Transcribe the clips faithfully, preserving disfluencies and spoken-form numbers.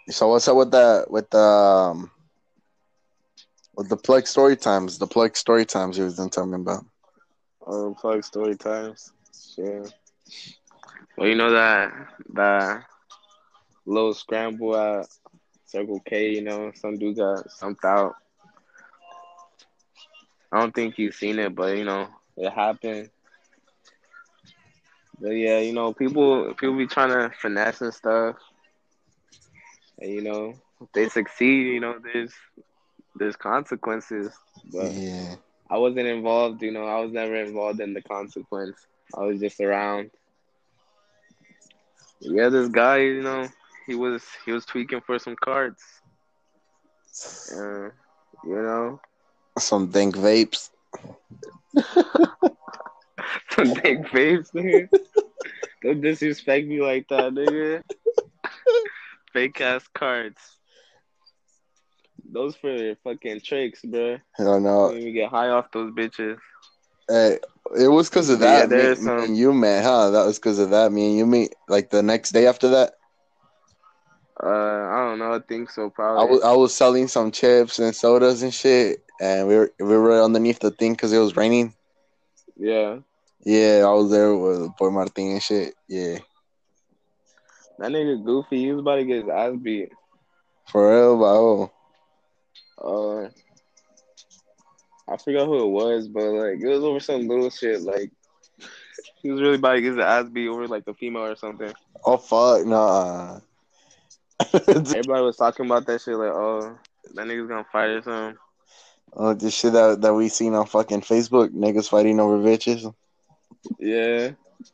So what's up with that? With the um, with the plug story times, the plug story times you was been talking about. Um, plug story times. Yeah. Well, you know that that little scramble at Circle K. You know, some dude got stumped out. I don't think you've seen it, but you know, it happened. But yeah, you know, people people be trying to finesse and stuff, and you know, if they succeed, you know, there's there's consequences. But Yeah. I wasn't involved. You know, I was never involved in the consequence. I was just around. Yeah, this guy, you know, he was he was tweaking for some cards. Uh, you know, Some dank vapes. some big vapes, nigga. Don't disrespect me like that, nigga. Fake ass cards. Those for fucking tricks, bro. I don't You know. don't even get high off those bitches. Hey, it was because of But yeah, that. Me, there's me some. and you met, huh? That was because of that. Me and you meet like the next day after that. Uh, I don't know. I think so, I probably. was I was selling some chips and sodas and shit, and we were we were underneath the thing because it was raining. Yeah, Yeah, I was there with Boy Martin and shit. Yeah, that nigga Goofy, he was about to get his ass beat. for real, bro. Uh, I forgot who it was, but like it was over some little shit. Like he was really about to get his ass beat over like a female or something. Oh fuck, nah. Everybody was talking about that shit. Like, oh, that nigga's gonna fight or something. Oh, the shit that that we seen on fucking Facebook, niggas fighting over bitches. Yeah,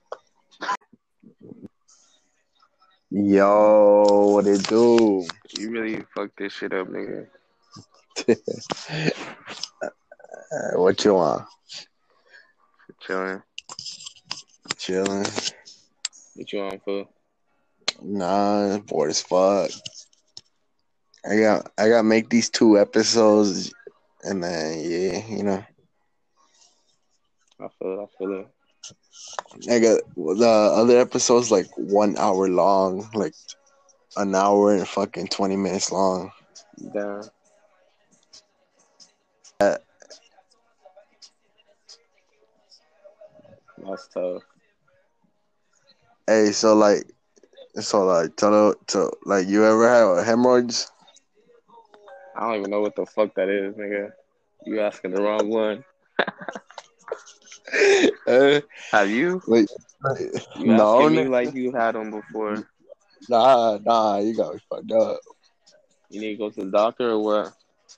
Yo, what it do? you really fucked this shit up, nigga. Uh, what you want? Chilling. Chilling. What you on for? Nah, bored as fuck. I got I got to make these two episodes, and then yeah, you know, I feel. I feel it. I got the other episodes like one hour long, like an hour and fucking twenty minutes long. Damn, Uh, that's tough. hey, so like, so like, tell to like, you ever have hemorrhoids? I don't even know what the fuck that is, nigga. You asking the wrong one. uh, Have you? wait, You no, asking me nigga. like you had them before? Nah, nah, you got me fucked up. You need to go to the doctor or what?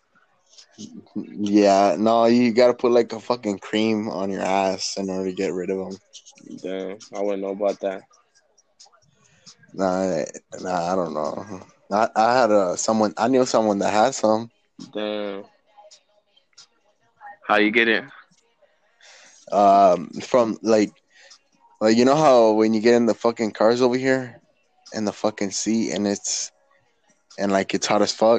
Yeah, no, you gotta put like a fucking cream on your ass in order to get rid of them. Damn, I wouldn't know about that. Nah, nah, I don't know. I, I had a someone I knew someone that had some. Damn, how you get it? Um, from like like you know how when you get in the fucking cars over here, in the fucking seat, and it's and like it's hot as fuck,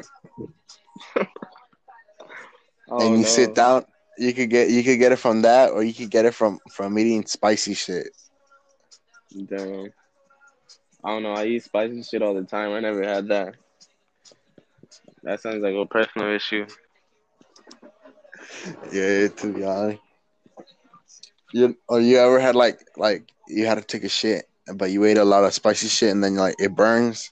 Oh and you sit no, down, you could get you could get it from that, or you could get it from from eating spicy shit. damn. I don't know. I eat spicy shit all the time. I never had that. That sounds like a personal issue. Yeah, to be honest. You or you ever had like like you had to take a shit, but you ate a lot of spicy shit, and then like it burns.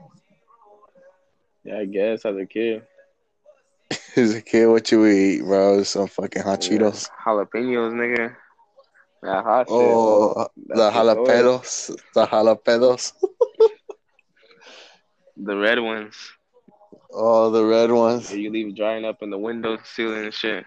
Yeah, I guess as a kid. As a kid, what you eat, bro? Some fucking hot Yeah, Cheetos. jalapenos, nigga. That hot shit. Oh, That's the for sure. jalapenos, the jalapenos. The red ones. Oh, the red That ones. you leave drying up in the window ceiling and shit.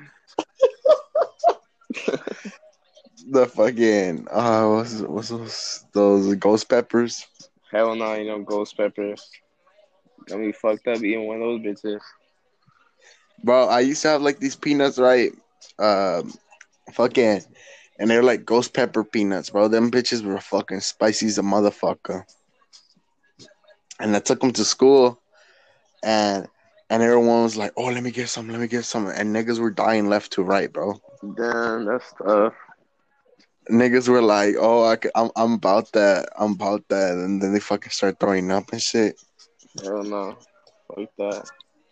The fucking uh, what's what's those those ghost peppers, Hell no, you know, ghost peppers. Got me fucked up eating one of those bitches. bro? I used to have like these peanuts, right? Um, fucking, and they're like ghost pepper peanuts, bro. Them bitches were fucking spicy as a motherfucker. And I took them to school, and and everyone was like, "Oh, let me get some, let me get some," and niggas were dying left to right, bro. Damn, that's tough. Niggas were like, "Oh, I, am I'm I'm about that, I'm about that," and then they fucking start throwing up and shit. Hell no. Fuck that.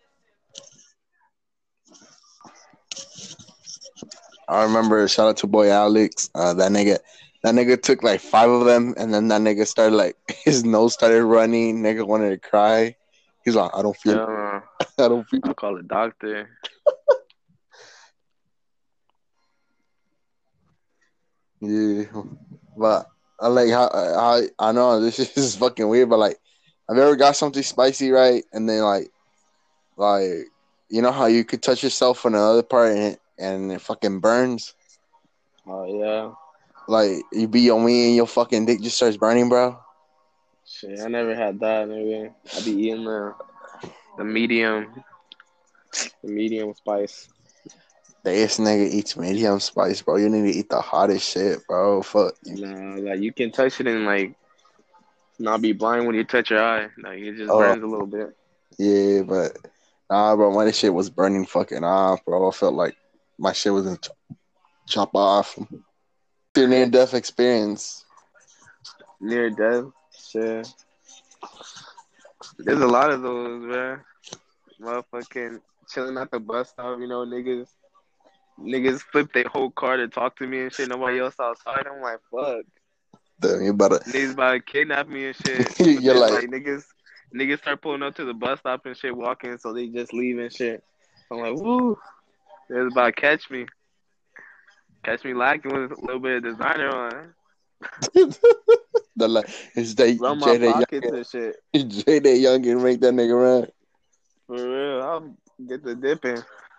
I remember shout out to boy Alex. Uh, that nigga, that nigga took like five of them, and then that nigga started like his nose started running. Nigga wanted to cry. He's like, I don't feel, Hell no. I don't feel. I'll call a doctor. Yeah, but I like how, how I know this is fucking weird, but like, have you ever got something spicy right, and then like, like, you know how you could touch yourself on another part and it, and it fucking burns. Oh yeah. Like you be on me and your fucking dick just starts burning, bro. Shit, I never had that, nigga. I be eating the the medium, the medium spice. This nigga eats medium spice, bro. You need to eat the hottest shit, bro. Fuck. Nah, like you can touch it and like not be blind when you touch your eye. Like it just Oh, burns a little bit. yeah, but nah, bro. When this shit was burning fucking off, bro, I felt like my shit was gonna ch- chop off. Your near death experience. Near death. Shit. There's a lot of those, man. Motherfucking chilling at the bus stop, you know, niggas niggas flip their whole car to talk to me and shit. Nobody else outside. I'm like, fuck. Damn, you better. Niggas about to kidnap me and shit. But You're then like, like niggas niggas start pulling up to the bus stop and shit, walking, so they just leave and shit. I'm like, woo. They was about to catch me. Catch me lacking with a little bit of designer on. the like, it's that Run my J Day pockets Youngin, and shit. J Day Youngin make that nigga run. For real. I'll get the dipping.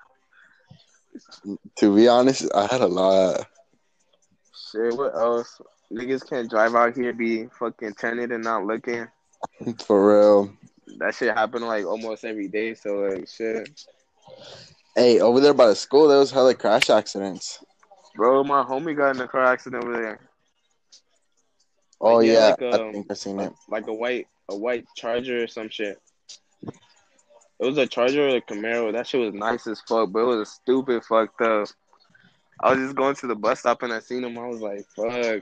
To be honest, I had a lot. Shit, what else? Niggas can't drive out here be fucking tinted and not looking. For real. That shit happen like almost every day, so like shit. Hey, over there by the school, there was hella crash accidents. Bro, my homie got in a car accident over there. Like Oh he had yeah, like I a, think I seen a it. like a white a white Charger or some shit. It was a Charger or a Camaro. That shit was nice as fuck, but it was stupid fucked up. I was just going to the bus stop and I seen him. I was like, fuck.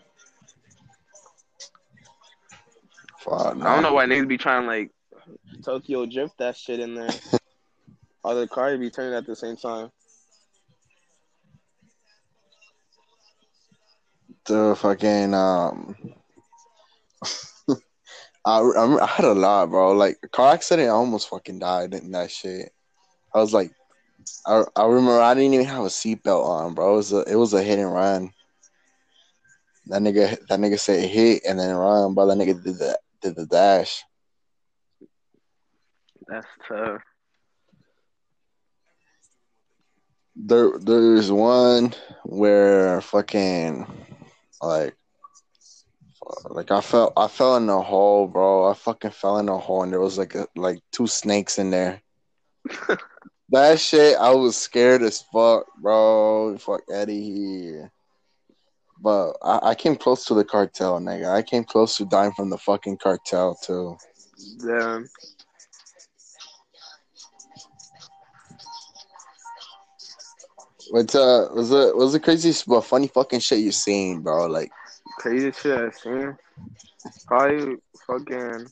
Fuck I don't no. know why niggas be trying to like Tokyo drift that shit in there. All the cars be turning at the same time. The fucking um, I, I I had a lot, bro. Like a car accident, I almost fucking died in that shit. I was like, I I remember I didn't even have a seatbelt on, bro. It was a it was a hit and run. That nigga that nigga said hit and then run, bro. That nigga did the did the dash. That's tough. There there's one where fucking like like I fell I fell in a hole, bro. I fucking fell in a hole and there was like a, like two snakes in there. That shit, I was scared as fuck, bro. Fuck Eddie here. But I, I came close to the cartel, nigga. I came close to dying from the fucking cartel too. Damn. What uh was it was the craziest but funny fucking shit you seen, bro? Like, Crazy shit I seen. Probably fucking.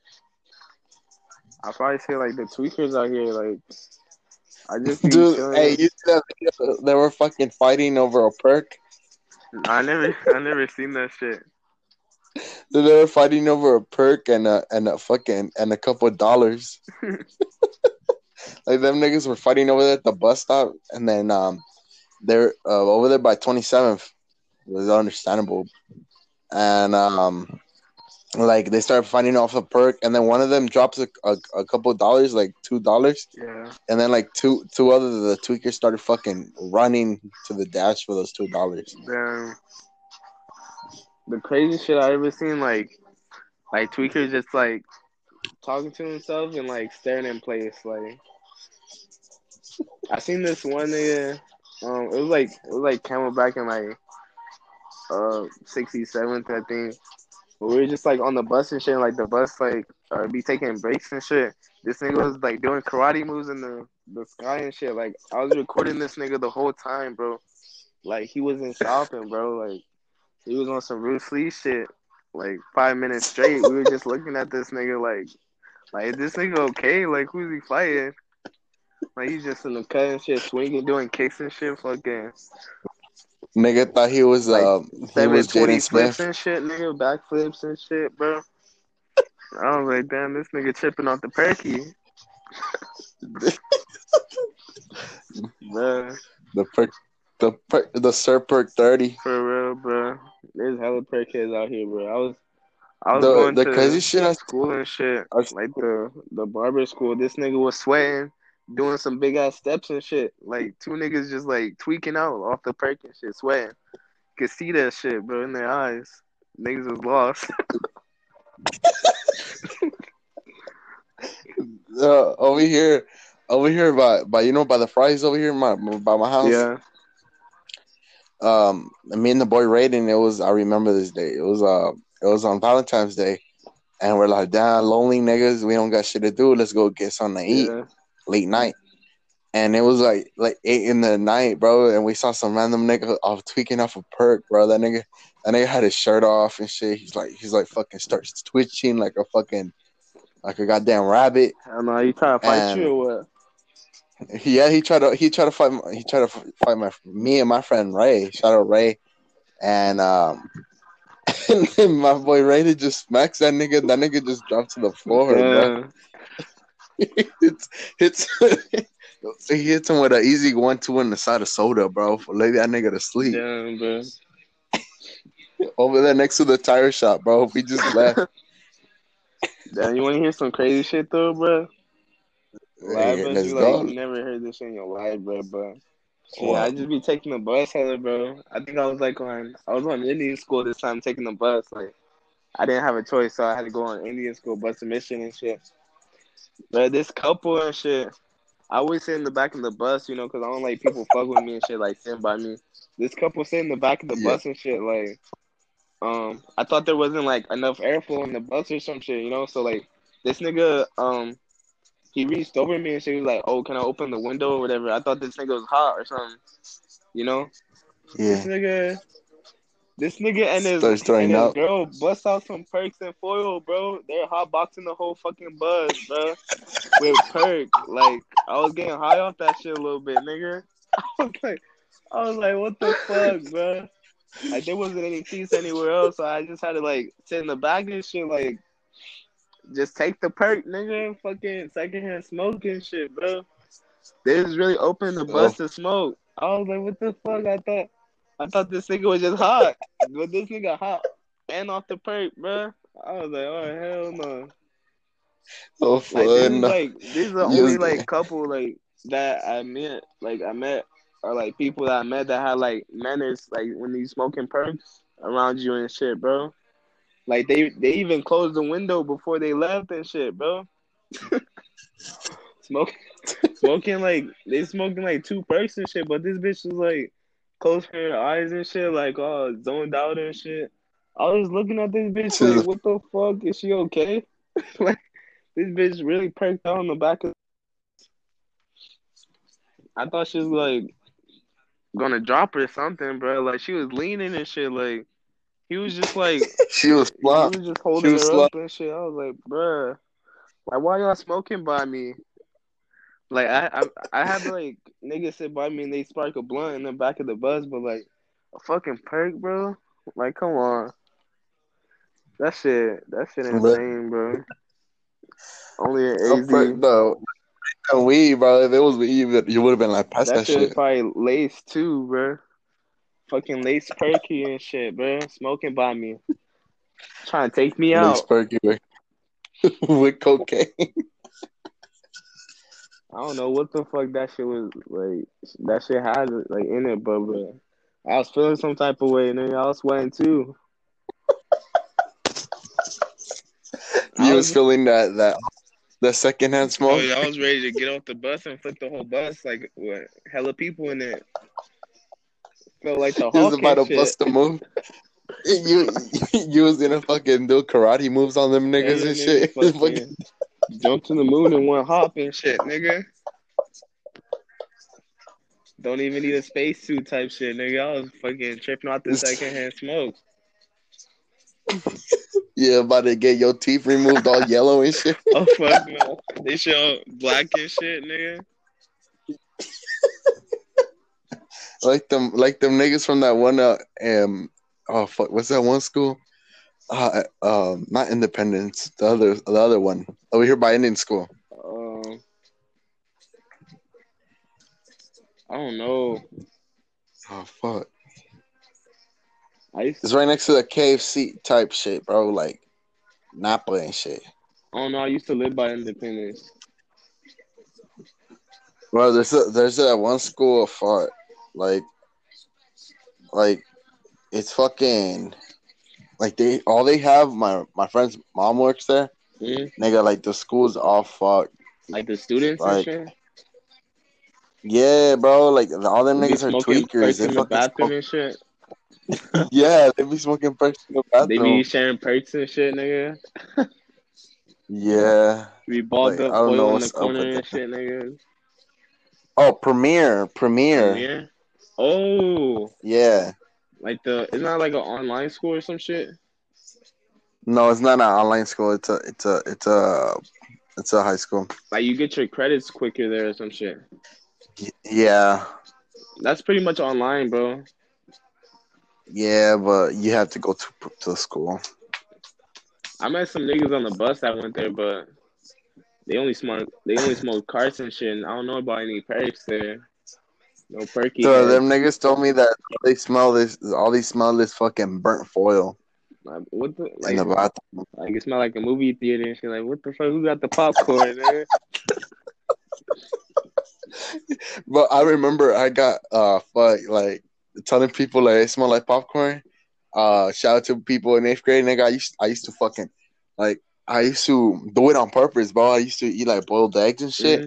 I probably say like the tweakers out here. Like I just be dude, hey, chilling. you see that video? They were fucking fighting over a perk. I never, I never seen that shit. Dude, they were fighting over a perk and a and a fucking and a couple of dollars. Like them niggas were fighting over there at the bus stop, and then um they're uh, over there by twenty seventh. It was understandable, and um like they started fighting off a perk, and then one of them drops a, a, a couple of dollars, like two dollars, Yeah. and then like two two other of the tweakers started fucking running to the dash for those two dollars. Damn. The crazy shit I ever seen, like, like tweakers just like talking to himself and like staring in place. Like I seen this one nigga. Um, it was like it was like Camelback in like uh sixty-seventh, I think. But we were just like on the bus and shit. And, like the bus like uh, be taking breaks and shit. This nigga was like doing karate moves in the the sky and shit. Like I was recording this nigga the whole time, bro. Like he wasn't stopping, bro. Like he was on some Bruce Lee shit. Like five minutes straight, we were just looking at this nigga like, Like, is this nigga okay? Like, who's he fighting? Like, he's just in the cut and shit, swinging, doing kicks and shit, fucking. Nigga thought he was Like, uh he seven was twenty Jaden flips Smith. and shit, nigga, backflips and shit, bro. I was like, damn, this nigga tripping off the perky. Bruh. The perk, the perk, the Sir Perk thirty. For real, bro. There's hella perk kids out here, bro. I was I was The going the crazy to shit I, school and shit, I like the the barber school. This nigga was sweating, doing some big ass steps and shit. Like two niggas just like tweaking out off the perk and shit, sweating. Could see that shit, bro, in their eyes. Niggas was lost. uh, over here, over here by by you know by the fries over here my by my house. Yeah. Um, me and the boy Raiden. It was I remember this day. It was uh it was on Valentine's Day, and we're like, damn, lonely niggas. We don't got shit to do. Let's go get something to eat Yeah. late night. And it was like like eight in the night, bro. And we saw some random nigga off tweaking off a perk, bro. That nigga, that nigga had his shirt off and shit. He's like, he's like fucking starts twitching like a fucking, like a goddamn rabbit. I don't know. You trying to fight you And or what? yeah, he tried to he tried to fight my- he tried to fight my me and my friend Ray. Shout out Ray. And um, and then my boy Ray just smacks that nigga. That nigga just drops to the floor, bro. Damn. it's it's. He hits him with an easy one two in the side of soda, bro. Lay that nigga to sleep. Damn, bro. Over there next to the tire shop, bro. We just left. Damn, you want to hear some crazy shit though, bro? Well, I Hey, bet let's you like go. you never heard this in your life, bro. But shit, What? I just be taking the bus, hella, bro. I think I was like on I was on Indian school this time taking the bus. Like I didn't have a choice, so I had to go on Indian school bus admission and shit. But this couple and shit, I always sit in the back of the bus, you know, because I don't like people fuck with me and shit, like sitting by me. This couple sit in the back of the Yeah. bus and shit, like, um, I thought there wasn't like enough airflow in the bus or some shit, you know. So like, this nigga, um, he reached over me and she was like, "Oh, can I open the window or whatever?" I thought this nigga was hot or something, you know. This Yeah. nigga, this nigga and his Starts and throwing his up. girl bust out some perks and foil, bro. They're hot boxing the whole fucking bus, bro. With perk, like I was getting high off that shit a little bit, nigga. I was like, I was like, what the fuck, bro? Like there wasn't any seats anywhere else, so I just had to like sit in the back and shit, like just take the perk, nigga. Fucking secondhand smoke and shit, bro. They just really opened the bus Oh, to smoke. I was like, what the fuck? I thought, I thought this nigga was just hot, but this nigga hot and off the perk, bro. I was like, oh hell no. oh Like this fun. is like this is the only Yes. like couple like that I met like I met or like people that I met that had like manners like when you smoking perks around you and shit, bro. Like they they even closed the window before they left and shit, bro. Smoke smoking like they smoking like two perks and shit, but this bitch was like closed her eyes and shit, like all zoned out and shit. I was looking at this bitch She's like, a, what the fuck? Is she okay? Like this bitch really perked out on the back of. I thought she was like gonna drop or something, bro. Like she was leaning and shit. Like he was just like she was he slumped. was just She holding was her up slumped. and shit. I was like, bruh, like why y'all smoking by me? Like I I I have like niggas sit by me and they spark a blunt in the back of the bus, but like a fucking perk, bro. Like come on, that shit that shit But insane, bro. Only an a A perk Z. though. And weed, bro. If it was weed, you would have been like past That that shit was shit. probably laced too, bro. Fucking lace perky and shit, bro. Smoking by me. Trying to take me Lace out. perky with, with cocaine. I don't know what the fuck that shit was like. That shit had like in it, but bro, I was feeling some type of way, and then I was sweating too. I You was was, feeling that that the secondhand oh smoke. yeah, I was ready to get off the bus and flip the whole bus, like what, hella people in it. Felt like the You was Hulk about and to shit. bust a move. You you was gonna fucking do karate moves on them Yeah, niggas yeah, and nigga, shit. Fucking- fucking jump to the moon in one hop and shit, nigga. Don't even need a spacesuit type shit, nigga. I was fucking tripping out the secondhand smoke. Yeah, about to get your teeth removed all yellow and shit. Oh fuck no. They show black and shit, nigga. Like them, like them niggas from that one. Uh, um, oh fuck, what's that one school? Uh, um, not Independence. The other, the other one over here by Indian school. Um, I don't know. Oh fuck, I used it's right next to the K F C type shit, bro. Like Napa and shit. I don't know. I used to live by Independence. Bro, there's a there's a one school of fuck, like like it's fucking like they all they have. My my friend's mom works there. Hmm? Nigga, like the school's all fuck. Like the students and Like shit. yeah, bro. Like all them They be niggas are smoking tweakers. perks They in the fucking bathroom smoke. and shit. Yeah, they be smoking perks in the They be bathroom. sharing perks and shit, nigga. Yeah, Be balled like I up, don't know foil in the what's up with corner and that. shit, nigga. Oh, Premiere, Premiere. Premiere. Oh, Yeah. like the isn't that like an online school or some shit? No, it's not an online school. It's a it's a it's a it's a high school. Like you get your credits quicker there or some shit. Y- Yeah, That's pretty much online, bro. yeah, but you have to go to to the school. I met some niggas on the bus that went there, but they only smoke they only smoke carts and shit. And I don't know about any perks there. No perky So them heads. niggas told me that they smell this. All they smell is fucking burnt foil Like, what the in the like? bathroom. Like it smell like a movie theater and shit. Like what the fuck? Who got the popcorn, man? But I remember I got uh fuck like telling people like it smell like popcorn. Uh, shout out to people in eighth grade, nigga. I used I used to fucking like I used to do it on purpose, bro. I used to eat like boiled eggs and shit. Mm-hmm.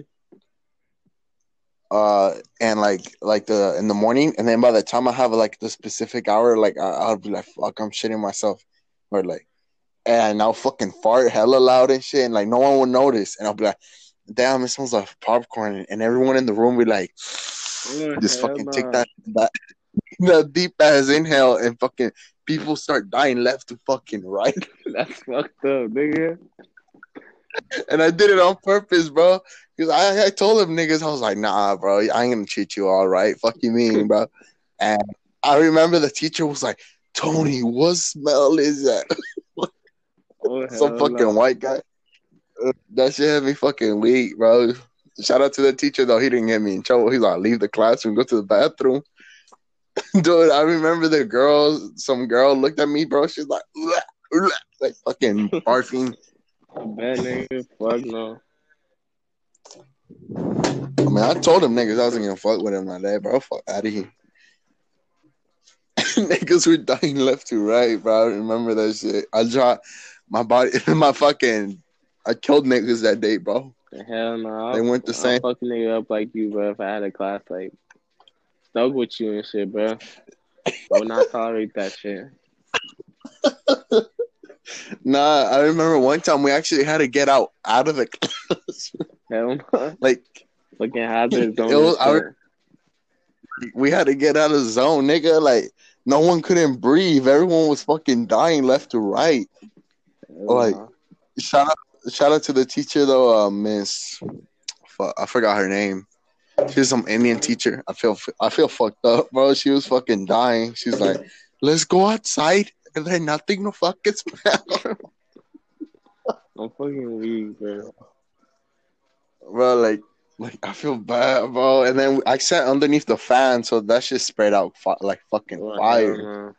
Uh, and like like the in the morning, and then by the time I have like the specific hour, like I, I'll be like, fuck, I'm shitting myself, or like, and I'll fucking fart hella loud and shit, and like no one will notice, and I'll be like, damn, it smells like popcorn, and everyone in the room be like, Oh, just hell fucking take nah. that that that deep ass inhale, and fucking people start dying left to fucking right. That's fucked up, nigga. And I did it on purpose, bro. Because I, I told them niggas, I was like, nah, bro, I ain't gonna treat you all right. Fuck you mean, bro. And I remember the teacher was like, Tony, what smell is that? Oh Some hell fucking no. white guy. Uh, That shit had me fucking weak, bro. Shout out to the teacher, though. He didn't get me in trouble. He's like, leave the classroom, go to the bathroom. Dude, I remember the girl, some girl looked at me, bro. She's like, "Ugh, ugh," like fucking barfing. Bad nigga. Fuck no. I mean, I told them niggas I wasn't gonna fuck with him like that, bro. Fuck out of here. Niggas were dying left to right, bro. I remember that shit. I dropped my body, my fucking, I killed niggas that day, bro. Hell no. They I'll, weren't the I'll same. fuck a nigga up like you, bro. If I had a class like stuck with you and shit, bro. I would not tolerate that shit. Nah, I remember one time we actually had to get out out of the class. Hell no. Like Fucking hazard it zone and was, I, shit. we had to get out of the zone, nigga. Like no one couldn't breathe. Everyone was fucking dying left to right. Hell Like no. shout out, shout out to the teacher though, uh, Miss. Fuck, I forgot her name. She was some Indian teacher. I feel I feel fucked up, bro. She was fucking dying. She's like, "Let's go outside and then nothing no fucking smell." I'm fucking weak, bro. Bro, like, like I feel bad, bro. And then I sat underneath the fan, so that shit spread out fi- like fucking Oh, hell fire. no.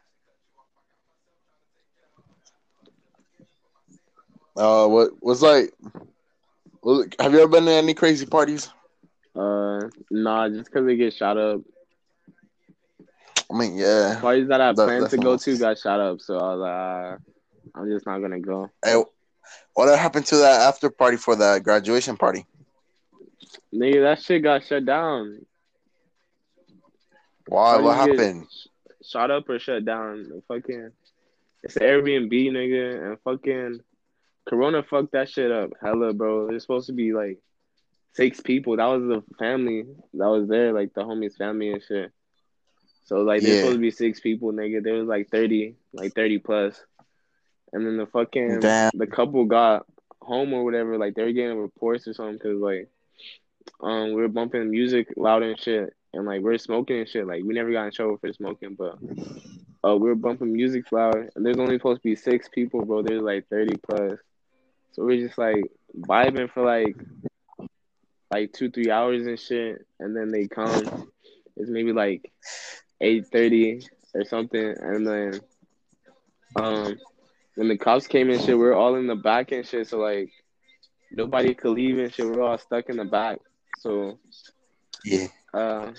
Uh, what was like? Was, have you ever been to any crazy parties? Uh, nah, just because they get shot up. I mean, yeah, Parties that I that, planned that's to go almost. to got shot up, so I was like, uh, I'm just not gonna go. Hey, what happened to that after party for the graduation party? Nigga, that shit got shut down. Why? What Parties get happened? sh- shot up or shut down. Fucking, it's an Airbnb, nigga, and fucking Corona fucked that shit up. Hella, bro. It's supposed to be like six people. That was the family that was there, like the homies' family and shit. So like, there's supposed Yeah, to be six people, nigga. There was like thirty, like thirty plus. And then the fucking Damn. the couple got home or whatever. Like they were getting reports or something because like um we were bumping music loud and shit, and like we are smoking and shit. Like we never got in trouble for smoking, but uh we were bumping music loud, and there's only supposed to be six people, bro. There's like thirty plus, so we're just like vibing for like like two three hours and shit, and then they come. It's maybe like eight thirty or something, and then um when the cops came and shit, we we're all in the back and shit. So like nobody could leave and shit. We're all stuck in the back. So Yeah. uh,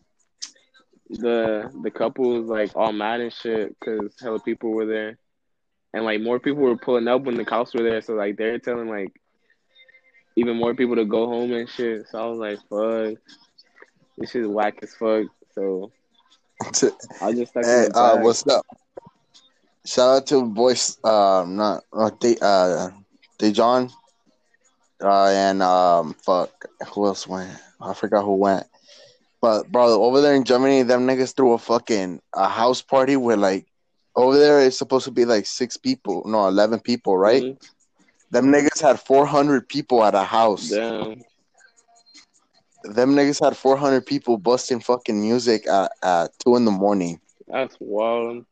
the the couple was like all mad and shit because hella people were there, and like more people were pulling up when the cops were there. So like they're telling like even more people to go home and shit. So I was like, fuck, this shit is whack as fuck. So I just stuck in Hey, the uh, back. what's up? Shout out to boys. Um, not uh, De, uh, Dejon. Uh, and um, fuck, who else went? I forgot who went. But bro, over there in Germany, them niggas threw a fucking a house party where like over there it's supposed to be like six people, no, eleven people, right? Mm-hmm. Them niggas had four hundred people at a house. Damn. Them niggas had four hundred people busting fucking music at, at two in the morning. That's wild.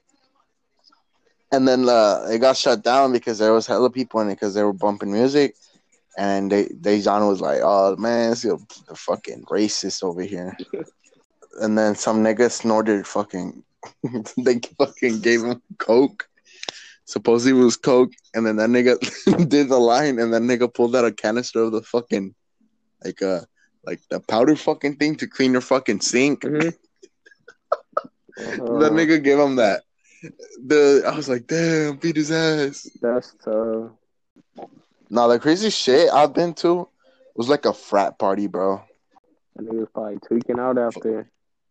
And then uh, it got shut down because there was hella people in it because they were bumping music. And they, Dejan was like, oh, man, it's a, a fucking racist over here. And then some nigga snorted fucking, they fucking gave him coke. Supposedly it was coke. And then that nigga did the line. And that nigga pulled out a canister of the fucking, like, uh, like the powder fucking thing to clean your fucking sink. Mm-hmm. Uh-huh. That nigga gave him that. The I was like, damn, beat his ass. That's tough. No, the crazy shit I've been to was like a frat party, bro. That nigga was probably tweaking out after.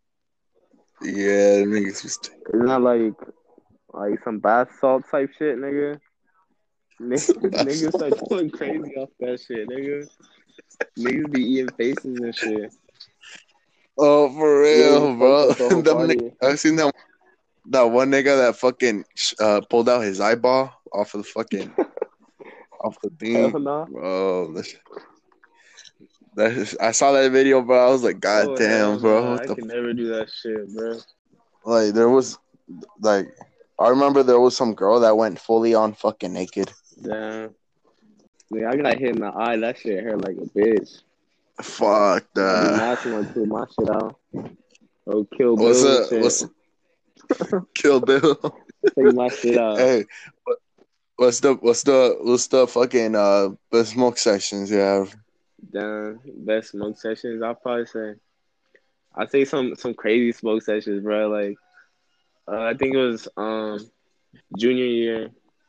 Yeah, niggas was. Isn't that like like some bath salt type shit, nigga? Niggas, niggas start going crazy off that shit, nigga. Niggas be eating faces and shit. Oh, for real, yeah, bro. Nigga, I seen that that one nigga that fucking uh, pulled out his eyeball off of the fucking off the thing. Hell no. Bro, that's, that's, I saw that video, bro. I was like, God oh, damn, bro. No. What I the can f- never do that shit, bro. Like there was, like, I remember there was some girl that went fully on fucking naked. Damn. Yeah, I got hit in the eye. That shit hurt like a bitch. Fuck that. I be matching one too. My shit out. Oh, Kill Bill. What's up? What's Kill Bill? Take my shit out. Hey, what's the what's the what's the fucking uh best smoke sessions you have? Damn, best smoke sessions. I'll probably say. I'd say some some crazy smoke sessions, bro. Like, uh, I think it was um junior year,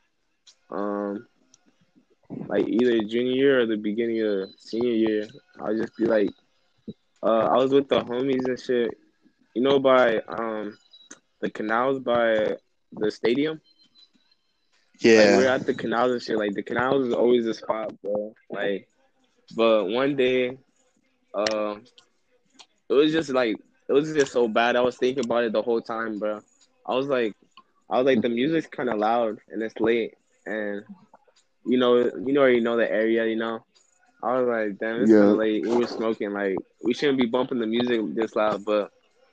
um, like either junior year or the beginning of senior year. I'll just be like, uh, I was with the homies and shit. You know, by um the canals by the stadium. Yeah, like, we're at the canals and shit. Like the canals is always a spot, bro. Like, but one day, uh, it was just like it was just so bad. I was thinking about it the whole time, bro. I was like, I was like, the music's kind of loud and it's late, and you know, you know, you know the area, you know. I was like, damn, it's yeah. kind of late. We were smoking, like we shouldn't be bumping the music this loud, but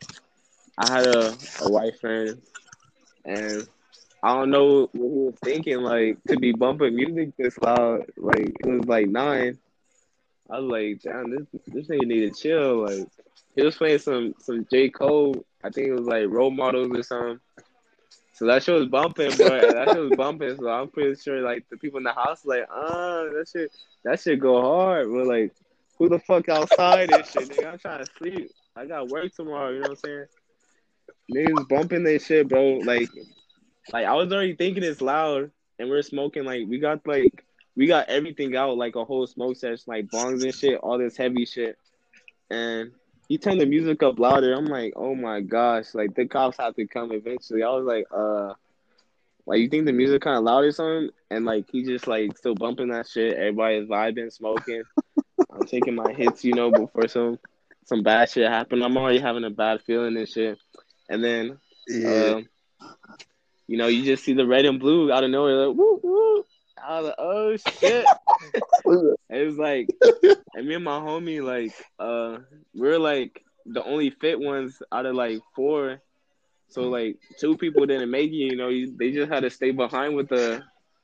I had a, a white friend, and I don't know what he was thinking, like to be bumping music this loud. Like it was like nine. I was like, damn, this this nigga need to chill. Like he was playing some some J. Cole. I think it was like Role Models or something. So that shit was bumping, bro. That shit was bumping. So I'm pretty sure like the people in the house like, uh, that shit that shit go hard. We're like, who the fuck outside and shit, nigga? I'm trying to sleep. I got work tomorrow, you know what I'm saying? Niggas bumping that shit, bro. Like like I was already thinking it's loud and we're smoking, like we got like we got everything out, like a whole smoke session, like bongs and shit, all this heavy shit. And he turned the music up louder. I'm like, oh my gosh, like the cops have to come eventually. I was like, uh, like you think the music kind of loud or something? And like he just like still bumping that shit. Everybody's vibing, smoking. I'm taking my hits, you know, before some some bad shit happened. I'm already having a bad feeling and shit. And then, yeah. uh, you know, you just see the red and blue out of nowhere, like woo woo. I was like, oh shit. It was like, and me and my homie, like, uh, we are like the only fit ones out of like four. So like two people didn't make it. You know, you, they just had to stay behind with the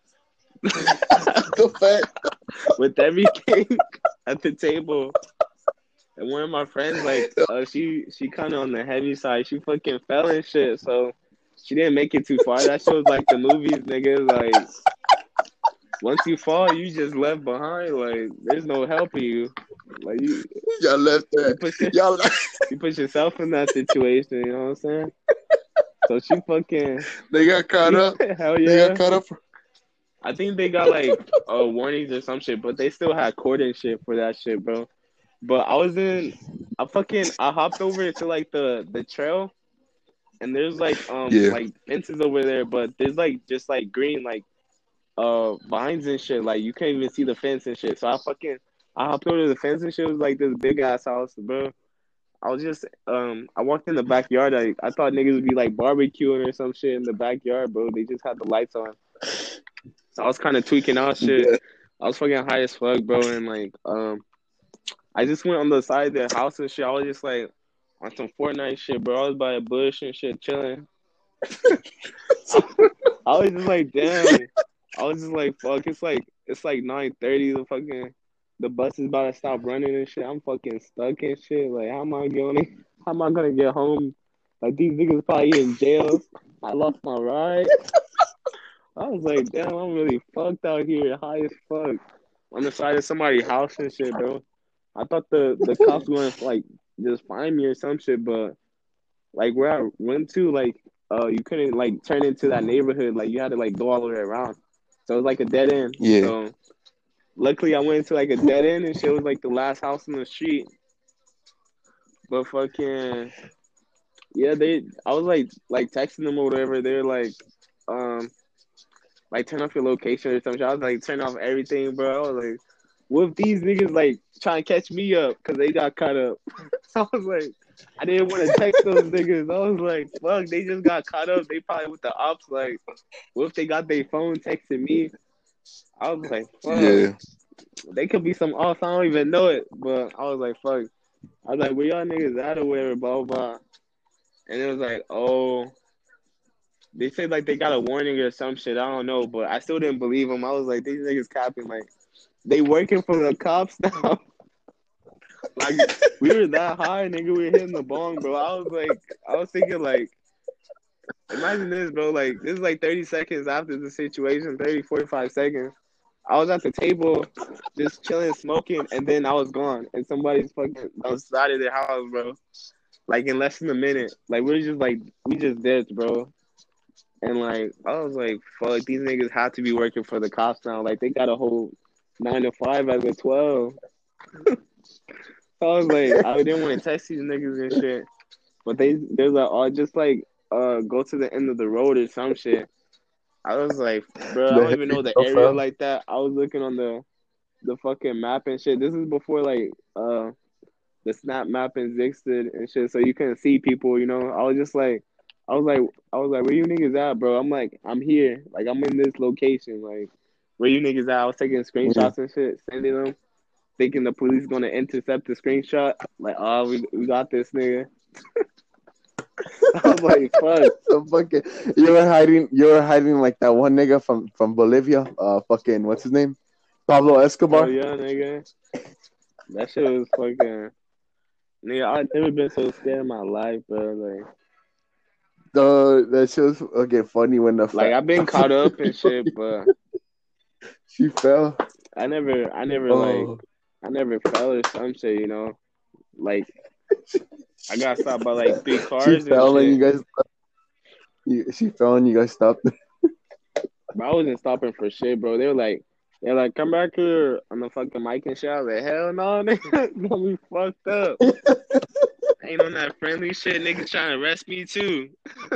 with everything at the table. And one of my friends, like, uh, she she kind of on the heavy side. She fucking fell and shit. So she didn't make it too far. That shows like the movies, nigga. Like, once you fall, you just left behind. Like, there's no helping you. Like, you, y'all left there. You put, your, y'all left. you put yourself in that situation. You know what I'm saying? So she fucking. They got caught up. Hell yeah. They got caught up. I think they got like uh, warnings or some shit, but they still had court and shit for that shit, bro. But I was in, I fucking, I hopped over to like the the trail, and there's like um yeah. like fences over there, but there's like just like green like uh vines and shit. Like you can't even see the fence and shit. So I fucking I hopped over to the fence and shit. It was like this big ass house, bro. I was just um I walked in the backyard. I I thought niggas would be like barbecuing or some shit in the backyard, bro. They just had the lights on. So I was kind of tweaking out shit. Yeah. I was fucking high as fuck, bro, and like um. I just went on the side of the house and shit. I was just like on some Fortnite shit, bro. I was by a bush and shit, chilling. I, I was just like, damn. I was just like, fuck. It's like it's like nine thirty. The fucking the bus is about to stop running and shit. I'm fucking stuck and shit. Like, how am I going? How am I gonna get home? Like, these niggas probably in jail. I lost my ride. I was like, damn. I'm really fucked out here, high as fuck, on the side of somebody's house and shit, bro. I thought the, the cops were going to, like, just find me or some shit, but, like, where I went to, like, uh, you couldn't, like, turn into that neighborhood. Like, you had to, like, go all the way around. So it was, like, a dead end. Yeah. So, luckily, I went into, like, a dead end, and shit was, like, the last house in the street. But fucking, yeah, they, I was, like, like, texting them or whatever. They're, like, um, like, turn off your location or something. I was, like, turn off everything, bro. I was, like, what if these niggas like trying to catch me up because they got caught up? So I was like, I didn't want to text those niggas. I was like, fuck, they just got caught up. They probably with the ops. Like, what if they got their phone texting me? I was like, fuck. Yeah. They could be some ops. I don't even know it. But I was like, fuck. I was like, where y'all niggas at or whatever, blah, blah. And it was like, oh. They said like they got a warning or some shit. I don't know. But I still didn't believe them. I was like, these niggas capping. Like, they working for the cops now. Like, we were that high, nigga. We were hitting the bong, bro. I was like, I was thinking, like, imagine this, bro. Like, this is like thirty seconds after the situation, thirty, forty-five seconds. I was at the table just chilling, smoking, and then I was gone. And somebody's fucking outside of their house, bro. Like, in less than a minute. Like, we we're just, like, we just dead, bro. And, like, I was like, fuck, these niggas have to be working for the cops now. Like, they got a whole nine to five as a twelve. So I was like, I didn't want to text these niggas and shit. But they, they're like, oh, just like, uh, go to the end of the road or some shit. I was like, bro, I don't even know the area like that. I was looking on the, the fucking map and shit. This is before, like, uh, the Snap map existed and shit. So you couldn't see people, you know. I was just like, I was like, I was like, where you niggas at, bro? I'm like, I'm here. Like, I'm in this location. Like, where you niggas at? I was taking screenshots and shit, sending them, thinking the police gonna intercept the screenshot. Like, oh, we we got this nigga. I was like, fuck. So fucking, you were hiding. You were hiding like that one nigga from, from Bolivia. Uh, fucking, what's his name? Pablo Escobar. Oh yeah, nigga. That shit was fucking. Nigga, I've never been so scared in my life, bro. Like, uh, that shit was okay. Funny when the like fa- I've been caught up and shit, but she fell. I never, I never oh. like, I never fell or some shit, you know. Like, I got stopped by like three cars. She and fell shit. and you guys. You, she fell and you guys stopped. But I wasn't stopping for shit, bro. They were like, they're like, come back here on the fucking mic and shit. I was like, hell no, nigga, got me fucked up. Ain't on that friendly shit, niggas trying to arrest me too.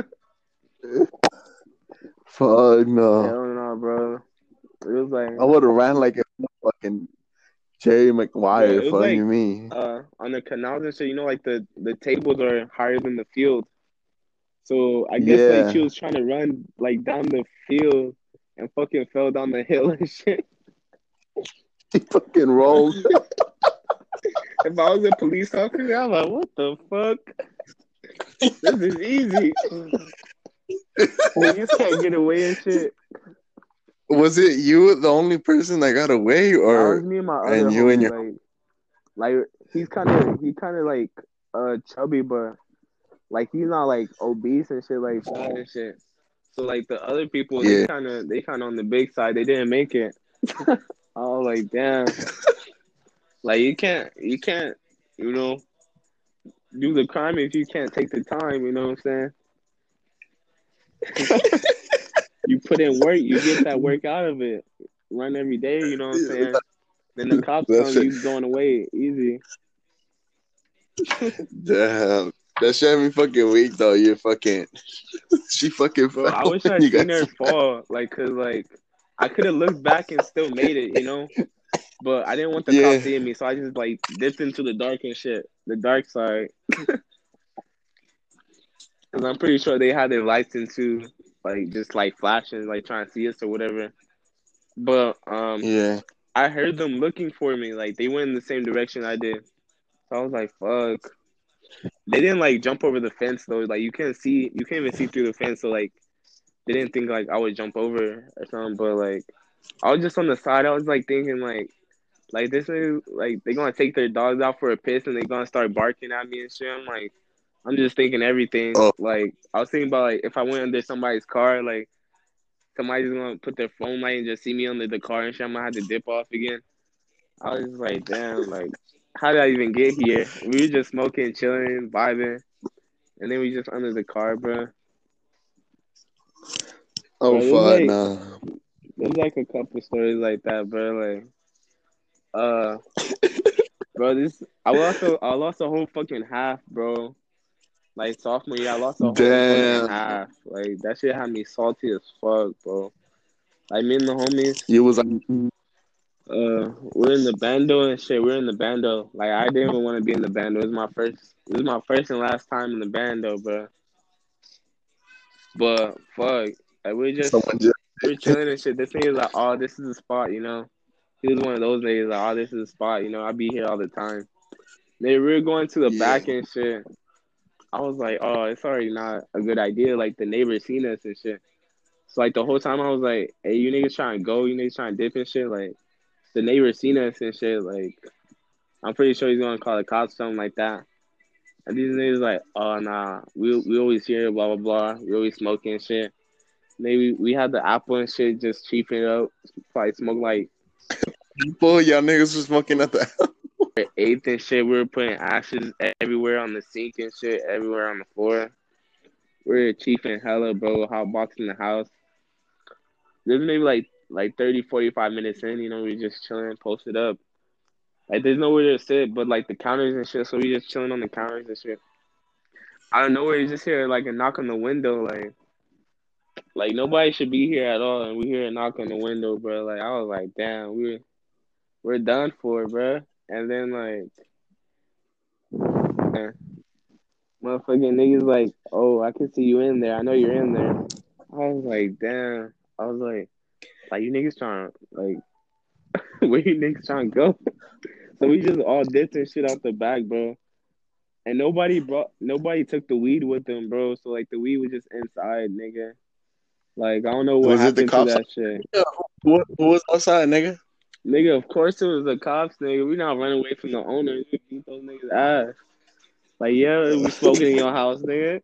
Fuck no. Hell no, bro. It was like I would have ran like a fucking Jerry Maguire. Yeah, fuck like, you mean? Uh, on the canals and shit, you know, like the, the tables are higher than the field. So I guess like she Yeah. was trying to run like down the field and fucking fell down the hill and shit. He fucking rolled. If I was a police officer, I'm like, what the fuck? This is easy. Niggas can't get away and shit. Was it you, the only person that got away, Nah, it or was me and my other and you and homie. your? Like, like he's kind of he kind of like uh chubby, but like he's not like obese and shit, like fat and shit. So like the other people, they Yeah. kind of they kind of on the big side. They didn't make it. I was like, damn. Like you can't you can't you know do the crime if you can't take the time. You know what I'm saying? You put in work, you get that work out of it. Run every day. You know what I'm saying? Then the cops That come, shit, you going away easy. damn. That shit had me fucking weak though. You fucking, she fucking Bro, I fell wish I when you seen guys. her fall. Like, cause like I could have looked back and still made it. You know. But I didn't want the cops Yeah. seeing me, so I just like dipped into the dark and shit, the dark side. Cause I'm pretty sure they had their lights into, like just like flashing, like trying to see us or whatever. But um, Yeah. I heard them looking for me. Like they went in the same direction I did. So I was like, "Fuck." They didn't like jump over the fence though. Like you can't see, you can't even see through the fence. So like they didn't think like I would jump over or something. But like I was just on the side. I was like thinking like. Like this is like they gonna take their dogs out for a piss and they gonna start barking at me and shit. I'm like, I'm just thinking everything. Oh. Like I was thinking about like if I went under somebody's car, like somebody's gonna put their phone light and just see me under the car and shit. I'm gonna have to dip off again. I was just like, damn, like how did I even get here? We were just smoking, chilling, vibing, and then we just under the car, bro. Oh Bro, there's fuck like no. there's like a couple stories like that, bro. Like, uh. Bro, this I lost a I lost a whole fucking half, bro. Like sophomore year, I lost a whole fucking Damn. half. Like that shit had me salty as fuck, bro. Like me and the homies, You was like, uh, we're in the bando and shit. We're in the bando. Like I didn't even want to be in the bando. It was my first. It was my first and last time in the bando, bro. But fuck, like we're just someone just. we're chilling and shit. This nigga's like, oh, this is the spot, you know. He was one of those niggas like, oh, this is the spot, you know. I be here all the time. They were going to the Yeah. back and shit. I was like, oh, it's already not a good idea. Like the neighbors seen us and shit. So like the whole time I was like, hey, you niggas trying to go, you niggas trying to dip and shit. Like the neighbors seen us and shit. Like I'm pretty sure he's gonna call the cops, something like that. And these niggas like, oh nah, we we always here, blah blah blah. We always smoking and shit. Maybe we had the apple and shit, just cheaping it up. Probably smoke like Boy, y'all niggas was smoking at the. eighth and shit. We were putting ashes everywhere on the sink and shit, everywhere on the floor. We were chiefing hella, bro, hot boxing the house. There's maybe like like thirty, forty-five minutes in, you know, we just chilling, posted up. Like there's nowhere to sit but like the counters and shit, so we just chilling on the counters and shit. I don't know where you just hear like a knock on the window, like like nobody should be here at all, and we hear a knock on the window, bro. Like I was like, damn, we're we're done for, bro. And then like, eh, motherfucking niggas like, oh, I can see you in there. I know you're in there. I was like, damn. I was like, like you niggas trying like, where you niggas trying to go? So we just all dipped and shit out the back, bro. And nobody brought, nobody took the weed with them, bro. So like the weed was just inside, nigga. Like I don't know what Was it the happened to cops? that shit, Yeah, who, who was outside, nigga? nigga. Of course it was the cops, nigga. We not running away from the owner. We beat those niggas ass. Like yeah, we smoking in your house, nigga.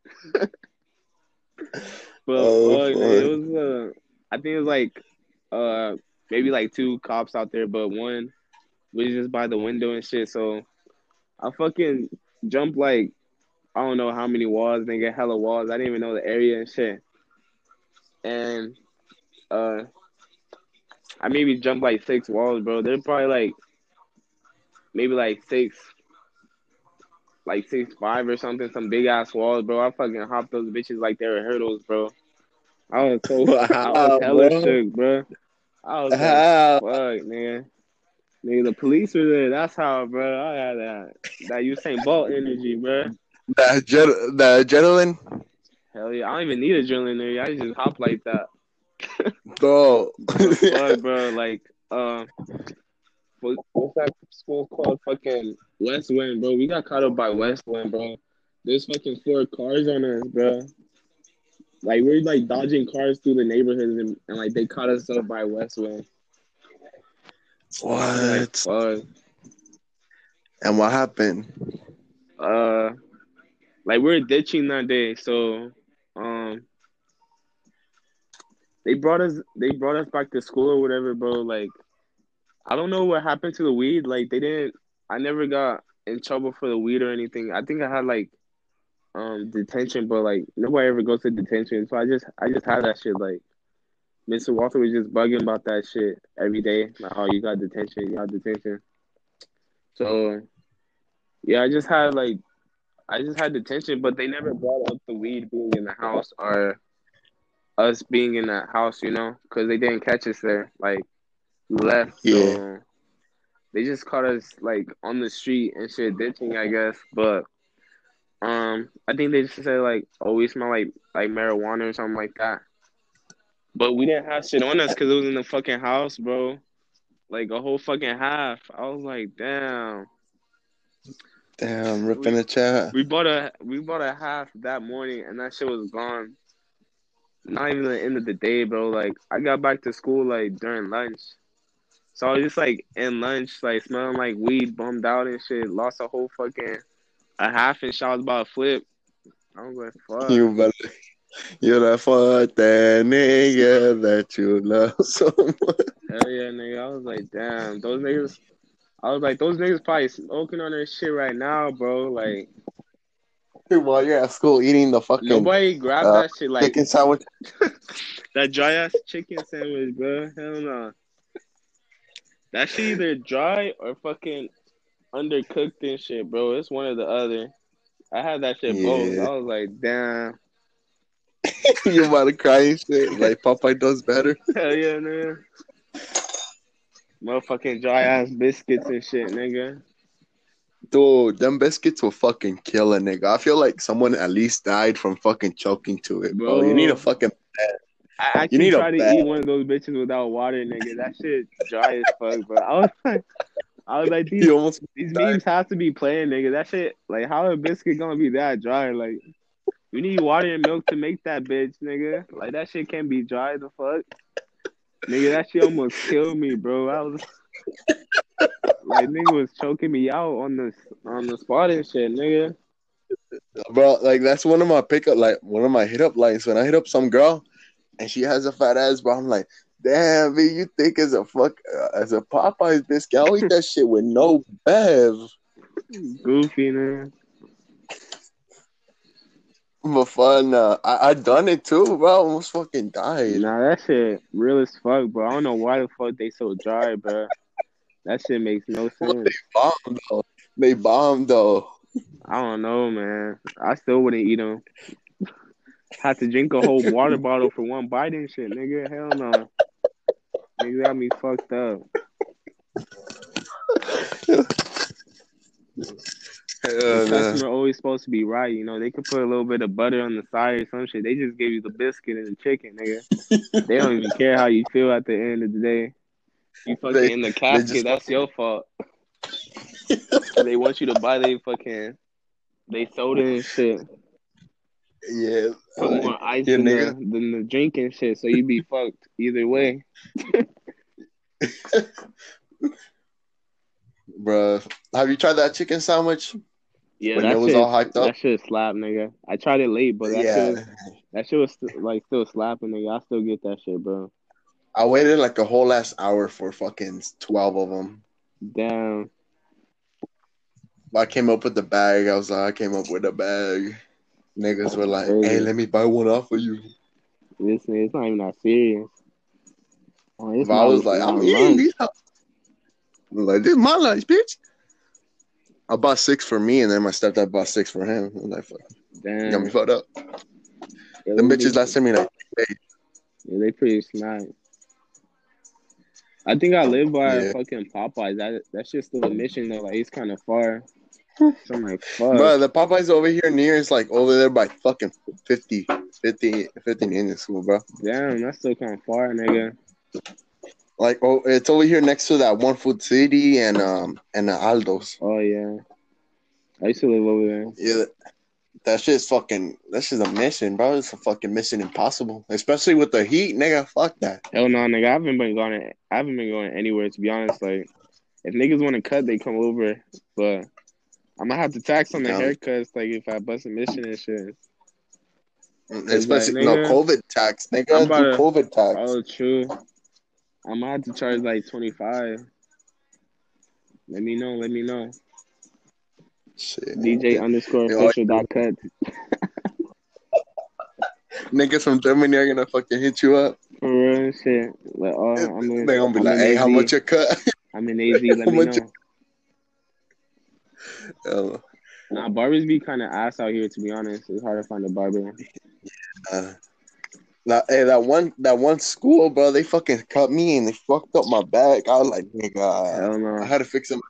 But Oh fuck, nigga, fuck. it was uh, I think it was like uh maybe like two cops out there, but one was just by the window and shit. So I fucking jumped like I don't know how many walls, nigga, hella walls. I didn't even know the area and shit. And uh, I maybe jumped like six walls, bro. They're probably like maybe like six, like six five or something, some big ass walls, bro. I fucking hopped those bitches like they were hurdles, bro. I was so I was How, hella bro? shook, bro. I was like, How? fuck, nigga. Nigga, the police were there. That's how, bro. I had that that Usain Bolt energy, bro. The, adre- the adrenaline. Hell yeah. I don't even need adrenaline, nigga. I just hop like that. Bro. The fuck, bro? Like, uh, what, what's that school called? Fucking West Wind, bro. We got caught up by West Wind, bro. There's fucking four cars on us, bro. Like, we're like dodging cars through the neighborhoods, and, and like they caught us up by West Wind. I'm like, What? fuck. And what happened? Uh, like we were ditching that day, so um, they brought us, they brought us back to school or whatever, bro. Like, I don't know what happened to the weed. Like, they didn't. I never got in trouble for the weed or anything. I think I had like um detention, but like nobody ever goes to detention, so I just I just had that shit. Like, Mister Walter was just bugging about that shit every day. Like, oh, you got detention, you got detention. So yeah, I just had like I just had detention, but they never brought up the weed being in the house or us being in that house, you know, because they didn't catch us there. Like, we left, Yeah. so they just caught us like on the street and shit ditching, I guess. But um, I think they just said like, oh, we smell like like marijuana or something like that. But we didn't have shit on us because it was in the fucking house, bro. Like a whole fucking half. I was like, damn. Damn, ripping We the chat. we bought a we bought a half that morning and that shit was gone. Not even the end of the day, bro. Like, I got back to school like during lunch. So I was just like in lunch, like smelling like weed, bummed out and shit. Lost a whole fucking a half and shot was about to flip. I was like, fuck. You better, you're the fuck that nigga that you love so much. Hell yeah, nigga. I was like, damn, those niggas. I was like, those niggas probably smoking on their shit right now, bro. Like, While you're at school eating the fucking nobody grabbed uh, that shit. Like, chicken sandwich. that dry ass chicken sandwich, bro. Hell no. That shit either dry or fucking undercooked and shit, bro. It's one or the other. I had that shit both. Yeah. I was like, damn. You about to cry and shit. Like Popeye does better. Hell yeah, man. Motherfucking dry ass biscuits and shit, nigga. Dude, them biscuits will fucking kill a nigga. I feel like someone at least died from fucking choking to it, bro. Bro. You need a fucking I You actually need a tried to bag. eat one of those bitches without water, nigga. That shit dry as fuck, bro. I was like, I was like, these, You almost these died. memes have to be playing, nigga. That shit, like, how a biscuit gonna be that dry? Like, you need water and milk to make that bitch, nigga. Like, that shit can't be dry, the fuck? Nigga, that shit almost killed me, bro. I was like, nigga was choking me out on the on the spot and shit, nigga. Bro, like that's one of my pickup, like one of my hit up lines. When I hit up some girl and she has a fat ass, bro, I'm like, damn, man, you think as a fuck uh, as a Popeyes biscuit, I'll eat that shit with no bev. Goofy, man. But fun, uh, I I done it too, bro. I almost fucking died. Nah, that shit real as fuck, bro. I don't know why the fuck they so dry, bro. That shit makes no But sense. they bombed though. They bombed though. I don't know, man. I still wouldn't eat them. Had to drink a whole water bottle for one bite and shit, nigga. Hell no. Nigga got me fucked up. The Hell, nah. customer always supposed to be right, you know. They could put a little bit of butter on the side or some shit. They just give you the biscuit and the chicken, nigga. They don't even care how you feel at the end of the day. You fucking They- in the they casket, just that's your fault. They want you to buy they fucking they soda and shit. Yeah. Put more ice Yeah, in the, nigga. than the drink and shit, so you be fucked either way. Bruh, have you tried that chicken sandwich? Yeah, When that it was shit, all hyped up? that shit slap, nigga. I tried it late, but that Yeah. shit was that shit was st- like still slapping, nigga. I still get that shit, bro. I waited like a whole last hour for fucking twelve of them. Damn. I came up with the bag. I was like, I came up with a bag. Niggas were like, Crazy. hey, let me buy one off of you. This nigga, it's not even that serious. Oh, it's But I my, was like, my I'm eating lunch. these. I was like, this is my lunch, bitch. I bought six for me, and then my stepdad bought six for him. I was like, fuck, Damn. got me fucked up. Yeah, Them they- bitches lasted me like eight. Yeah, they pretty smart. I think I live by Yeah. fucking Popeyes. That that shit's still a mission though. Like, it's kind of far. So I'm like, fuck. Bro, the Popeyes over here near is like over there by fucking fifty, fifty, fifteen Indian school, bro. Damn, that's still kind of far, nigga. Like, oh, it's over here next to that One Food City and um and uh, Aldo's. Oh yeah, I used to live over there. Yeah, that shit's fucking. That shit's a mission, bro. It's a fucking mission impossible, especially with the heat, nigga. Fuck that. Hell no, nigga. I haven't been going. I haven't been going anywhere, to be honest. Like, if niggas want to cut, they come over. But I'm gonna have to tax on the Yeah. haircuts. Like, if I bust a mission and shit. Especially like, no nigga, COVID tax. Nigga, I'm do about to- COVID tax. Oh, true. I'm gonna have to charge like twenty-five. Let me know. Let me know. Shit. D J underscore Yo, official dot cut. Niggas from Germany are gonna fucking hit you up. For real shit. Like, oh, I'm in, They gonna be I'm like, in "Hey, A Z. how much you cut?" I'm in A Z. Let How me much know. Oh, Nah, barbers be kind of ass out here, to be honest. It's hard to find a barber. uh, that, hey, that one, that one school, bro. They fucking cut me and they fucked up my back. I was like, nigga, Hell no. I had to fix them.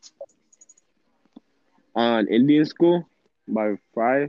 On Indian school by Fry's.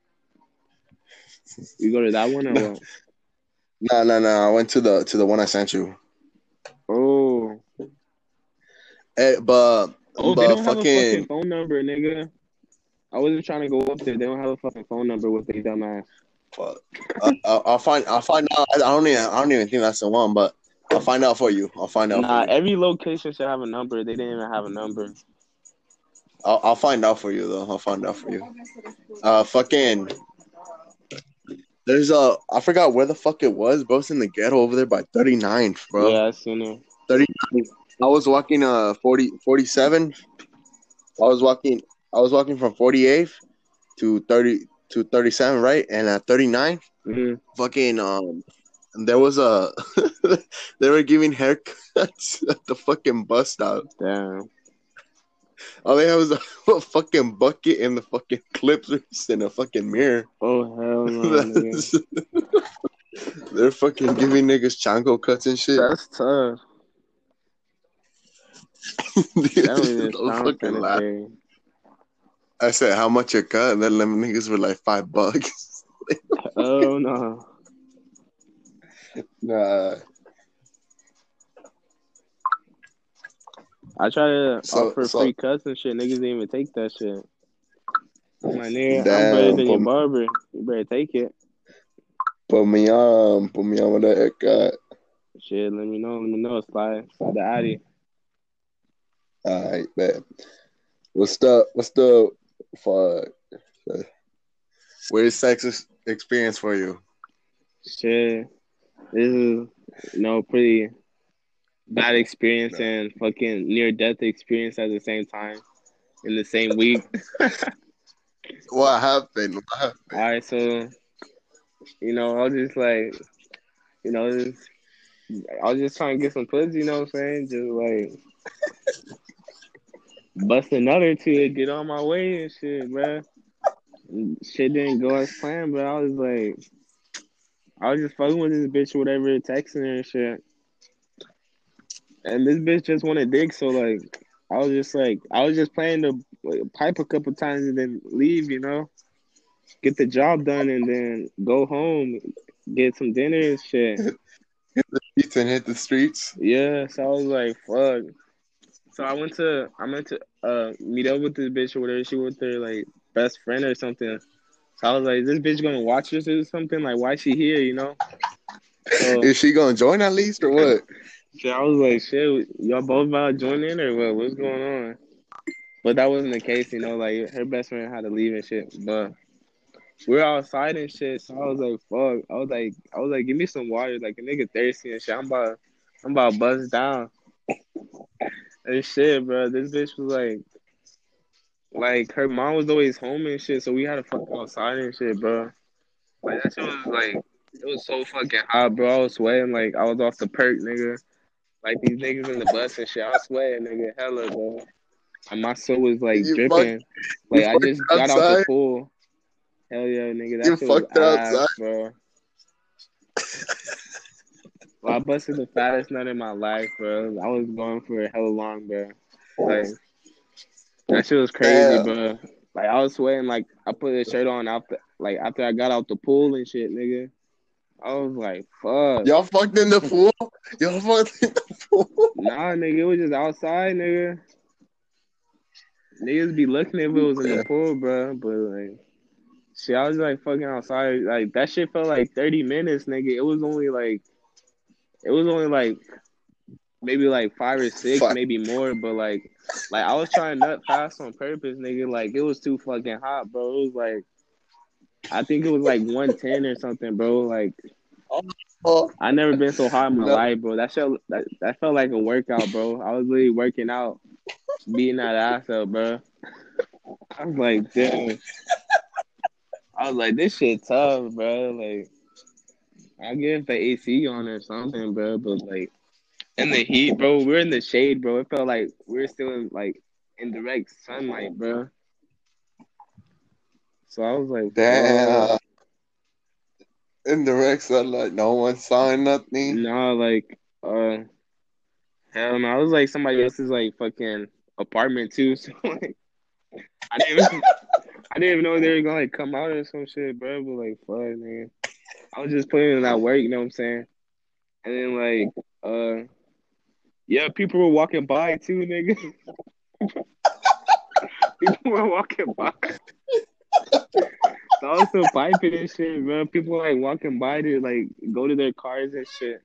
You go to that one or No. what? No, no, no. I went to the to the one I sent you. Oh. Hey, but Oh, but they don't have a fucking, fucking phone number, nigga. I wasn't trying to go up there. They don't have a fucking phone number with their dumb ass. fuck. I, I, I'll find. I'll find out. I don't even. I don't even think that's the one, but I'll find out for you. I'll find out Nah, for you. every location should have a number. They didn't even have a number. I'll, I'll find out for you though. I'll find out for you. Uh, fucking. There's a. I forgot where the fuck it was, bro. It's in the ghetto over there by thirty-ninth, bro. Yeah, I seen it. thirty-nine. I was walking uh forty, forty-seven. I was walking. I was walking from forty-eighth to thirty to thirty-seven, right? And at thirty-nine, Mm-hmm. fucking um, there was a. They were giving haircuts at the fucking bus stop. Damn. All they had was a, a fucking bucket and the fucking clippers and a fucking mirror. Oh, hell no, nigga. They're fucking giving niggas chango cuts and shit. That's tough. Dude, That don't even those sound fucking laugh. sanitary. I said, how much you cut? And then them niggas were like five bucks. Oh, no. Nah. I try to So- offer so- free cuts and shit. Niggas didn't even take that shit. I'm like, nigga, I'm Damn, better than your put- barber. You better take it. Put me on. Put me on with that haircut. Shit, let me know. Let me know. Slide, slide the Addy. All right, bet. What's the, what's the, fuck. Where's sex ex- experience for you? Shit. This is, you know, pretty bad experience and fucking near death experience at the same time in the same week. What happened? What happened? All right, so, you know, I was just like, you know, just, I was just trying to get some pussy, you know what I'm saying? Just like bust another to get on my way and shit, bruh. Shit didn't go as planned, but I was like, I was just fucking with this bitch or whatever, texting her and shit. And this bitch just wanted dick, so like, I was just like, I was just planning to like, pipe a couple times and then leave, you know? Get the job done and then go home, get some dinner and shit. Streets and hit the streets. Yeah, so I was like, fuck. So I went to, I went to uh meet up with this bitch or whatever. She with her like best friend or something. So I was like, is this bitch gonna watch this or something? Like, why she here? You know? So Is she gonna join at least or what? shit, I was like, shit, y'all both about to join in or what? What's going on? But that wasn't the case, you know. Like her best friend had to leave and shit. But we were outside and shit. So I was like, fuck. I was like, I was like, give me some water. Like a nigga thirsty and shit. I'm about, I'm about to bust down. And shit, bro. This bitch was like, like her mom was always home and shit, so we had to fuck outside and shit, bro. Like that shit was like, it was so fucking hot, bro. I was sweating like I was off the perk, nigga. Like these niggas in the bus and shit, I was sweating, nigga, hella, bro. And my soul was like You dripping. fucked- Like you I fucked just got out outside? the pool. Hell yeah, nigga. That You shit was fucked it ass, outside? bro. Well, I busted the fattest nut in my life, bro. I was going for it hella long, bro. Like that shit was crazy, Damn. bro. Like I was sweating. Like I put the shirt on after, like after I got out the pool and shit, nigga. I was like, fuck. Y'all fucked in the pool? Y'all fucked in the pool? Nah, nigga, it was just outside, nigga. Niggas be looking if it was in the pool, bro. But like, shit, I was like fucking outside. Like that shit felt like thirty minutes, nigga. It was only like, it was only like maybe like five or six, Fuck. maybe more. But like, like I was trying nut fast on purpose, nigga. Like it was too fucking hot, bro. It was like, I think it was like one ten or something, bro. Like. Oh, I never been so hot in my no. life, bro. That shit, that, that felt like a workout, bro. I was really working out, beating that ass up, bro. I was like, damn. I was like, this shit tough, bro. Like, I get the A C on or something, bro. But like, in the heat, bro, we're in the shade, bro. It felt like we are still in like in direct sunlight, bro. So I was like, Damn. fuck. In direct sunlight, no one saw nothing. Nah, like, uh, hell no. I was like somebody else's like fucking apartment too. So like, I didn't even, I didn't even know they were gonna like come out or some shit, bro. But like, fuck, man. I was just putting in that work, you know what I'm saying? And then like, uh, yeah, people were walking by too, nigga. People were walking by. So I was still piping and shit, bro. People were like walking by to like go to their cars and shit.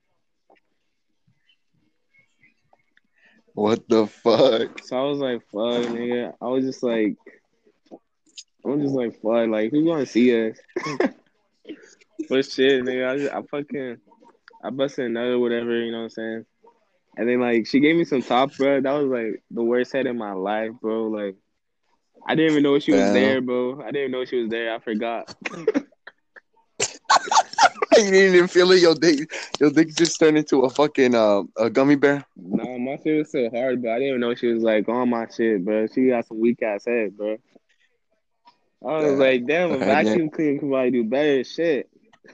What the fuck? So I was like, fuck, nigga. I was just like, I was just like, fuck, like, who's gonna see us? But shit, nigga, I, just, I fucking, I busted another whatever, you know what I'm saying? And then like, she gave me some top, bro. That was like the worst head in my life, bro. Like, I didn't even know she was Damn. there, bro. I didn't even know she was there. I forgot. You didn't even feel it. Your dick, your dick just turned into a fucking uh, a gummy bear. Nah, my shit was so hard, but I didn't even know she was like on my shit, bro. She got some weak ass head, bro. I was like, damn, a vacuum cleaner could probably do better shit.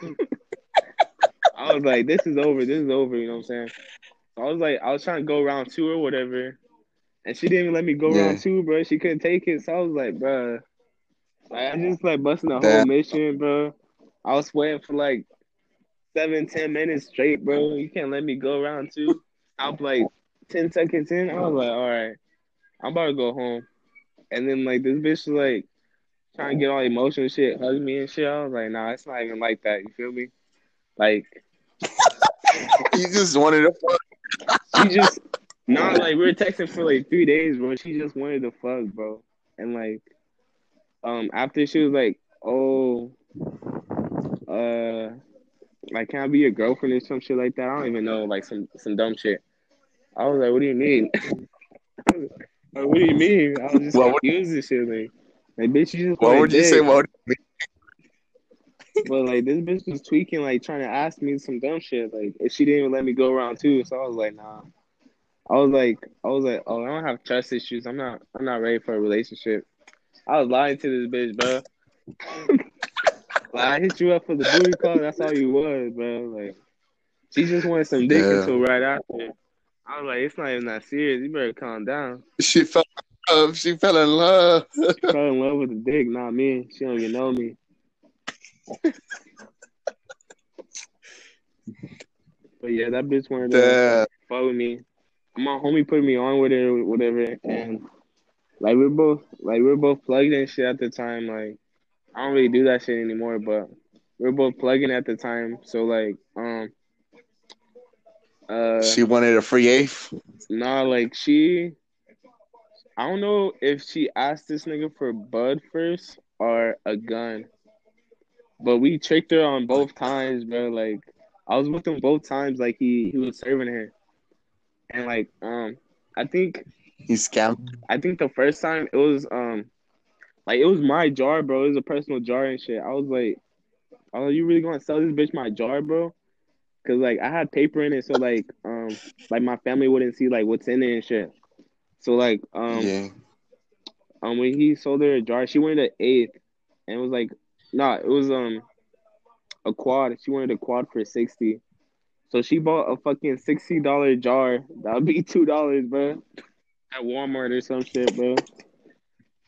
I was like, this is over. This is over. You know what I'm saying? So I was like, I was trying to go round two or whatever, and she didn't even let me go Yeah. round two, bro. She couldn't take it, so I was like, bro, like I just like busting the Damn. whole mission, bro. I was sweating for like seven, ten minutes straight, bro. You can't let me go round two. Stop like ten seconds in. I was like, all right, I'm about to go home. And then like this bitch was like trying to get all emotional shit, hug me and shit. I was like, nah, it's not even like that. You feel me? Like You just wanted to fuck. she just nah, like we were texting for like three days, bro. She just wanted to fuck, bro. And like um after she was like, oh, uh, like can I be your girlfriend or some shit like that? I don't even know, like some some dumb shit. I was like, what do you mean? Like, what do you mean? I was just What would- confused and shit. Like, like bitch, you just What wanted would you dick. say? What would you But like this bitch was tweaking, like trying to ask me some dumb shit. Like if she didn't even let me go around two, so I was like, nah. I was like, I was like, oh, I don't have trust issues. I'm not, I'm not ready for a relationship. I was lying to this bitch, bro. Like I hit you up for the booty call. That's all you was, bro. Like she just wanted some dick Yeah. until right after. I was like, it's not even that serious. You better calm down. She fell in love. She fell in love. She fell in love with the dick, not me. She don't even know me. But yeah, that bitch wanted to Damn. fuck with me. My homie put me on with it, whatever, and like we're both like we're both plugged in shit at the time. Like I don't really do that shit anymore, but we're both plugging at the time. So like, um, uh, She wanted a free eighth. nah, like she, I don't know if she asked this nigga for bud first or a gun, but we tricked her on both times, bro. Like I was with him both times. Like he he was serving her, and like um, I think He scammed. I think the first time it was um. Like, it was my jar, bro. It was a personal jar and shit. I was like, oh, you really gonna sell this bitch my jar, bro? Because, like, I had paper in it, so, like, um, like, my family wouldn't see, like, what's in it and shit. So, like, um, Yeah. um, when he sold her a jar, she wanted an eighth. And it was, like, nah, it was, um, a quad. She wanted a quad for sixty. So, she bought a fucking sixty dollars jar. That would be two dollars, bro. At Walmart or some shit, bro.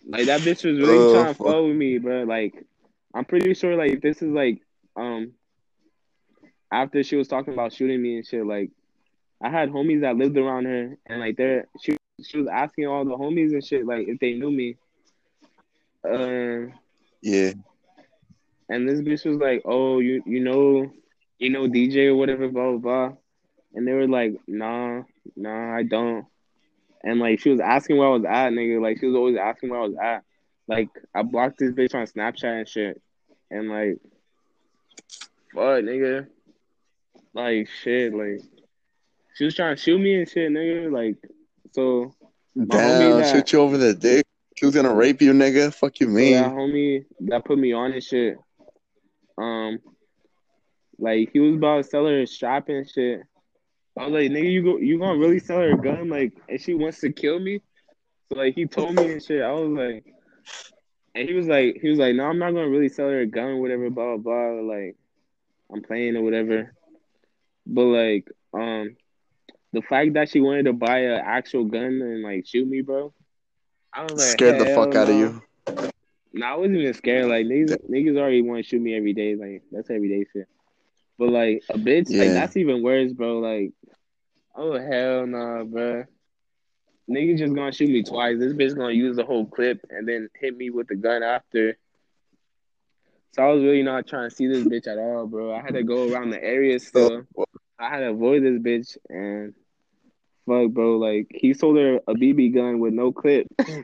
Like that bitch was really Oh trying to fuck. fuck with me, bro. Like I'm pretty sure like this is like um after she was talking about shooting me and shit. Like I had homies that lived around her, and like they're she she was asking all the homies and shit like if they knew me. Uh, Yeah. and this bitch was like, "Oh, you you know you know D J or whatever, blah blah blah." And they were like, "Nah, nah, I don't." And like she was asking where I was at, nigga. Like she was always asking where I was at. Like I blocked this bitch on Snapchat and shit. And like, fuck, nigga. Like shit, like she was trying to shoot me and shit, nigga. Like, so my homie Damn, that shoot you over the dick. She was gonna rape you, nigga. Fuck you, so that mean. homie that put me on and shit. Um, like he was about to sell her a strap and shit. I was like, nigga, you go, you gonna really sell her a gun? Like, and she wants to kill me. So like he told me and shit. I was like, and he was like, he was like, no, I'm not gonna really sell her a gun or whatever, blah blah blah. Like I'm playing or whatever. But like, um, the fact that she wanted to buy an actual gun and like shoot me, bro. I was like, Scared the hell fuck out of no. you. No, I wasn't even scared. Like niggas, niggas already want to shoot me every day. Like that's everyday shit. But like a bitch, like Yeah. that's even worse, bro. Like, oh hell no, bro. Niggas just gonna shoot me twice. This bitch gonna use the whole clip and then hit me with the gun after. So I was really not trying to see this bitch at all, bro. I had to go around the area Oh, still. I had to avoid this bitch and fuck, bro. Like he sold her a B B gun with no clip.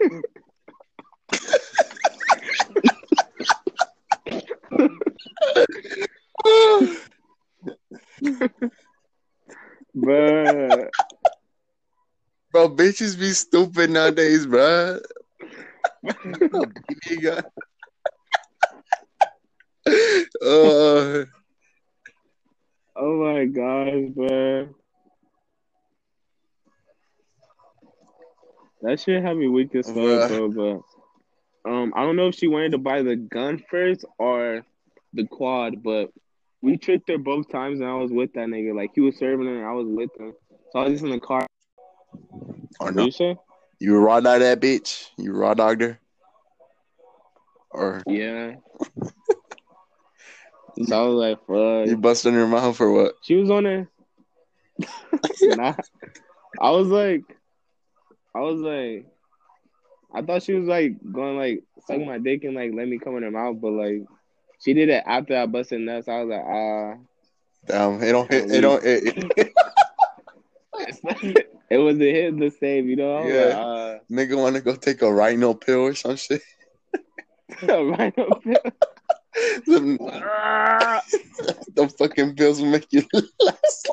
Bruh. bro, bitches be stupid nowadays, bro. B B gun. Uh, Oh my gosh, bro. That shit had me weak as fuck, bro. bro. But um, I don't know if she wanted to buy the gun first or the quad, but we tricked her both times, and I was with that nigga. Like he was serving her, and I was with him. So I was just in the car. Or What no. you say? You raw dog that bitch? You raw dogged her? Or Yeah. So I was like, you fuck. busted in her mouth or what? She was on there. Nah. I was like, I was like, I thought she was like going like suck my dick and like let me come in her mouth, but like she did it after I busted nuts. I was like, ah, Damn, it don't kind hit. of It weak. don't. It, it, It was a hit the same, you know. I was yeah, like, nigga want to go take a rhino pill or some shit. ah, right up there. Them, Ah. them fucking pills will make you last.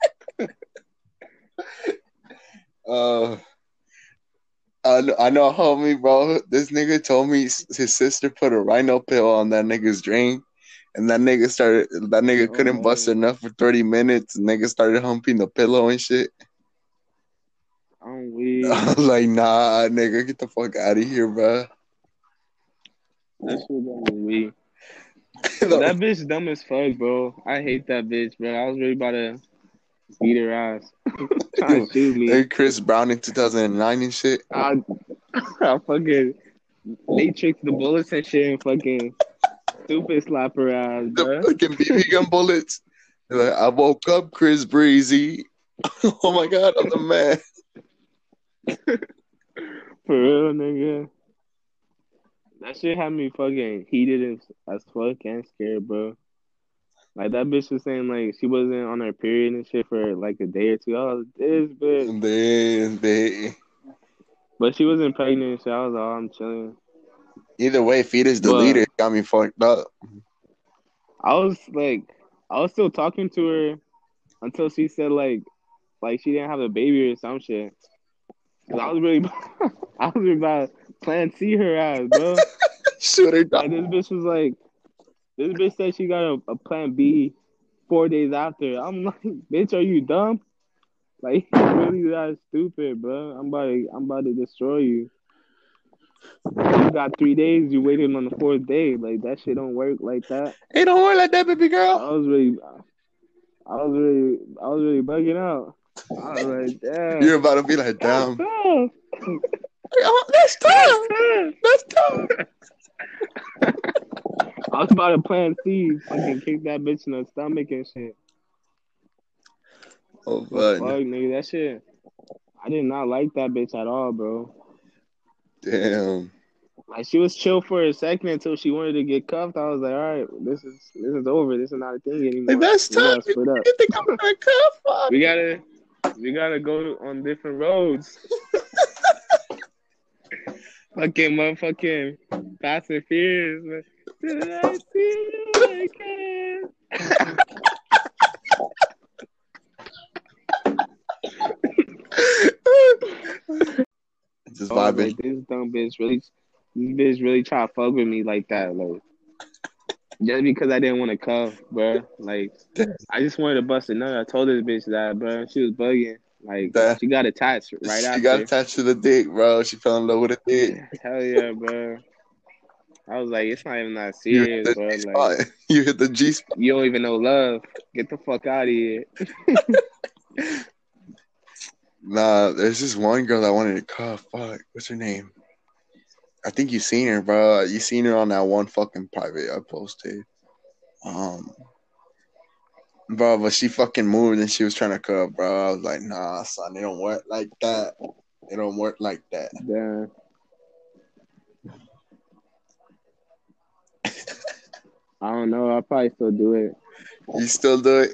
Uh, I know, I know, a homie, bro. This nigga told me his sister put a rhino pill on that nigga's drink, and that nigga started. That nigga couldn't bust Oh, enough for thirty minutes. And nigga started humping the pillow and shit. I'm I weak. was like, nah, nigga, get the fuck out of here, bro. That shit got me weak. But that bitch dumb as fuck, bro. I hate that bitch, bro. I was really about to beat her ass. Trying to shoot me. Hey, Chris Brown in two thousand nine and shit. I, I fucking Matrix the bullets and shit and fucking stupid slap her ass, The bro. fucking B B gun bullets. They're like, I woke up, Chris Breezy. Oh my god, I'm the man. For real, nigga. That shit had me fucking heated as, as fuck and scared, bro. Like that bitch was saying like she wasn't on her period and shit for like a day or two. I was this bitch, And then they but she wasn't pregnant. So I was like, oh, I'm chilling. either way, fetus But deleted got me fucked up. I was like, I was still talking to her until she said like, like she didn't have a baby or some shit. Cause I was really, I was really about to plan C her ass, bro. Shoot her Like down. this bitch was like, this bitch said she got a, a plan B four days after. I'm like, bitch, are you dumb? Like, you really that stupid, bro. I'm about to, I'm about to destroy you. You got three days. You waited on the fourth day. Like that shit don't work like that. Hey, don't worry like that, baby girl. I was really, I was really, I was really bugging out. I was like, damn. You're about to be like, damn. Oh, that's tough. That's tough. I was about to plant seeds, fucking kick that bitch in the stomach and shit. Oh, But fun. fuck, nigga, that shit. I did not like that bitch at all, bro. Damn. Like she was chill for a second until she wanted to get cuffed. I was like, all right, this is this is over. This is not a thing anymore. Like, that's We tough. gotta You, split up. you think I'm gonna cuff? We gotta we gotta go on different roads. Fucking motherfucking Fast and Furious. Man. Did I see you again? Just Oh, vibing. like this dumb bitch really, this bitch really try to fuck with me like that, like just because I didn't want to cuff, bro. Like I just wanted to bust a nut. I told this bitch that, bro. She was bugging. Like That, she got attached right she after. got attached to the dick, bro. She fell in love with a dick. Hell yeah, bro. I was like, it's not even that You hit serious, the bro. G Like spot. You hit the G spot. you don't even know love. Get the fuck out of here. Nah, there's this one girl that wanted to cuff. Fuck, what's her name? I think you seen her, bro. You seen her on that one fucking private I posted. Um, bro, but she fucking moved and she was trying to cuff, bro. I was like, nah, son, it don't work like that. It don't work like that. Damn. I don't know. I'll probably still do it. You still do it?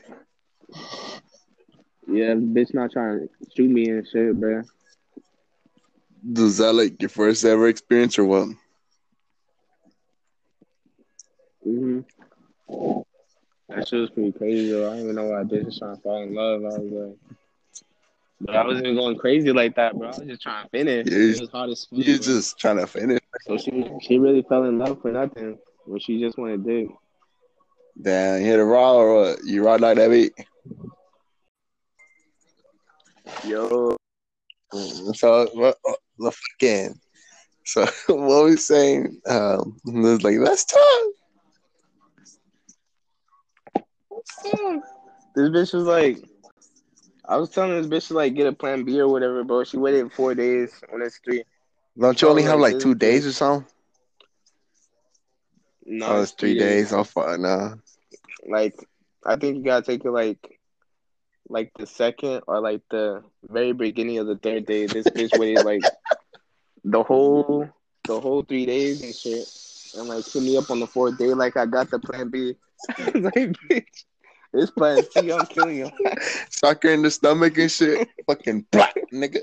Yeah, the bitch not trying to shoot me and shit, bro. Was that like your first ever experience or what? hmm That shit was pretty crazy, though. I don't even know why bitch was trying to fall in love. I was like, but I wasn't even going crazy like that, bro. I was just trying to finish. You It was hard as fuck, you bro. just trying to finish. So she she really fell in love for nothing when she just wanted dick. Damn, you hit a raw or what? You ride like that beat? Yo. So what the fucking so what we saying? Um, it was like that's tough. This bitch was like, I was telling this bitch to like get a plan B or whatever, bro. She waited four days when it's three. Don't So you I only was have like, like this two days bitch. or something? No, Oh, it's it's three three days. days. Oh fuck no. Like, I think you gotta take it like, like the second or like the very beginning of the third day. This bitch waited like the whole, the whole three days and shit, and like hit me up on the fourth day like I got the plan B. I was like, bitch, this plan C, I'm killing you. Suck her in the stomach and shit. Fucking black nigga.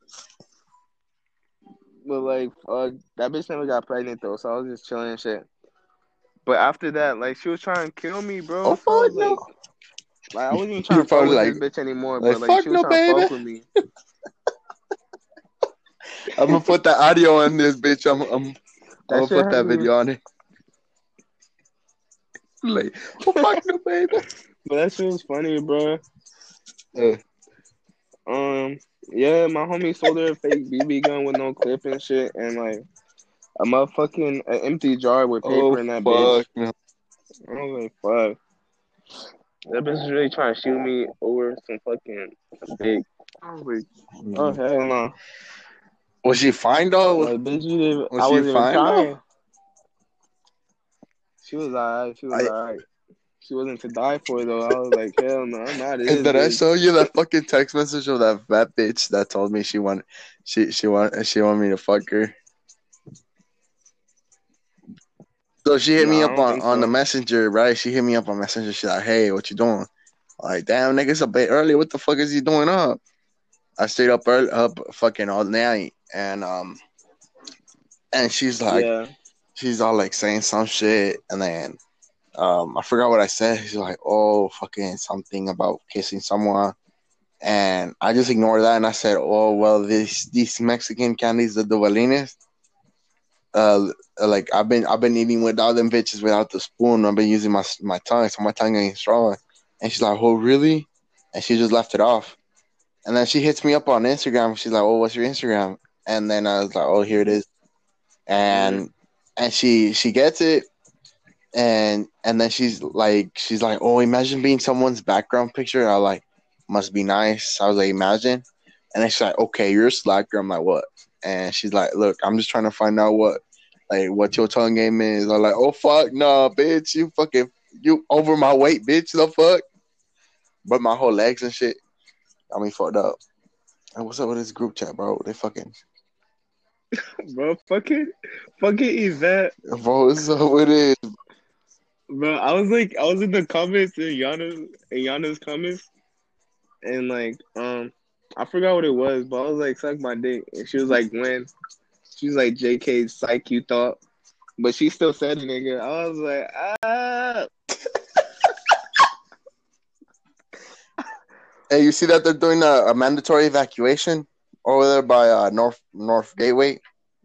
But like, uh, that bitch never got pregnant though, so I was just chilling and shit. But after that, like, she was trying to kill me, bro. Oh So I was fuck like, no. like I wasn't even trying You're to fuck probably with like, this bitch anymore, like but like fuck she was no, trying to baby. fuck with me. I'm gonna put that audio on this bitch. I'm, I'm, I'm gonna That shit put had that me. video on it. Like, oh fuck no, baby. But that shit was funny, bro. Uh, Um, yeah, my homie sold her a fake B B gun with no clip and shit, and like a motherfucking an empty jar with oh paper in that bitch. fuck no. I was like, fuck. That bitch was really trying to shoot me over some fucking dick. I was like, oh hell no. Was she fine though? Like, bitch, you didn't, Was I she wasn't even fine trying. though? She was alright. She was I alright. She wasn't to die for though. I was like, hell no, I'm out of this did I bitch. show you that fucking text message of that fat bitch that told me she want she she want she want me to fuck her? So she hit No, me I up don't on, think on the so. messenger, right? She hit me up on messenger. She's like, "Hey, what you doing?" I'm like, damn, nigga, it's a bit early. What the fuck is he doing up? I stayed up early, up fucking all night, and um, and she's like, Yeah. she's all like saying some shit, and then um, I forgot what I said. She's like, "Oh, fucking something about kissing someone," and I just ignored that, and I said, "Oh, well, this these Mexican candies, the Duvalines, uh, like I've been I've been eating without them bitches without the spoon. I've been using my my tongue, so my tongue ain't strong." And she's like, "Oh, really?" And she just left it off. And then she hits me up on Instagram. She's like, "Oh, what's your Instagram?" And then I was like, "Oh, here it is." And Mm-hmm. and she she gets it, and and then she's like she's like, "Oh, imagine being someone's background picture." I was like, "Must be nice." I was like, "Imagine." And then she's like, "Okay, you're a slacker." I'm like, "What?" and she's like, "Look, I'm just trying to find out what like what your tongue game is." I'm like, "Oh fuck, nah, bitch, you fucking you over my weight, bitch, the fuck." But my whole legs and shit, got me fucked up. And what's up with this group chat, bro? They fucking bro. Fucking, fucking Yvette, bro, what's up with it? bro. I was like, I was in the comments in Yana's in Yana's comments, and like, um, I forgot what it was, but I was like, suck my dick, and she was like, when? She was like, J K, psych, you thought, but she still said it, nigga. I was like, ah. Hey, you see that they're doing a, a mandatory evacuation over there by uh, North North Gateway?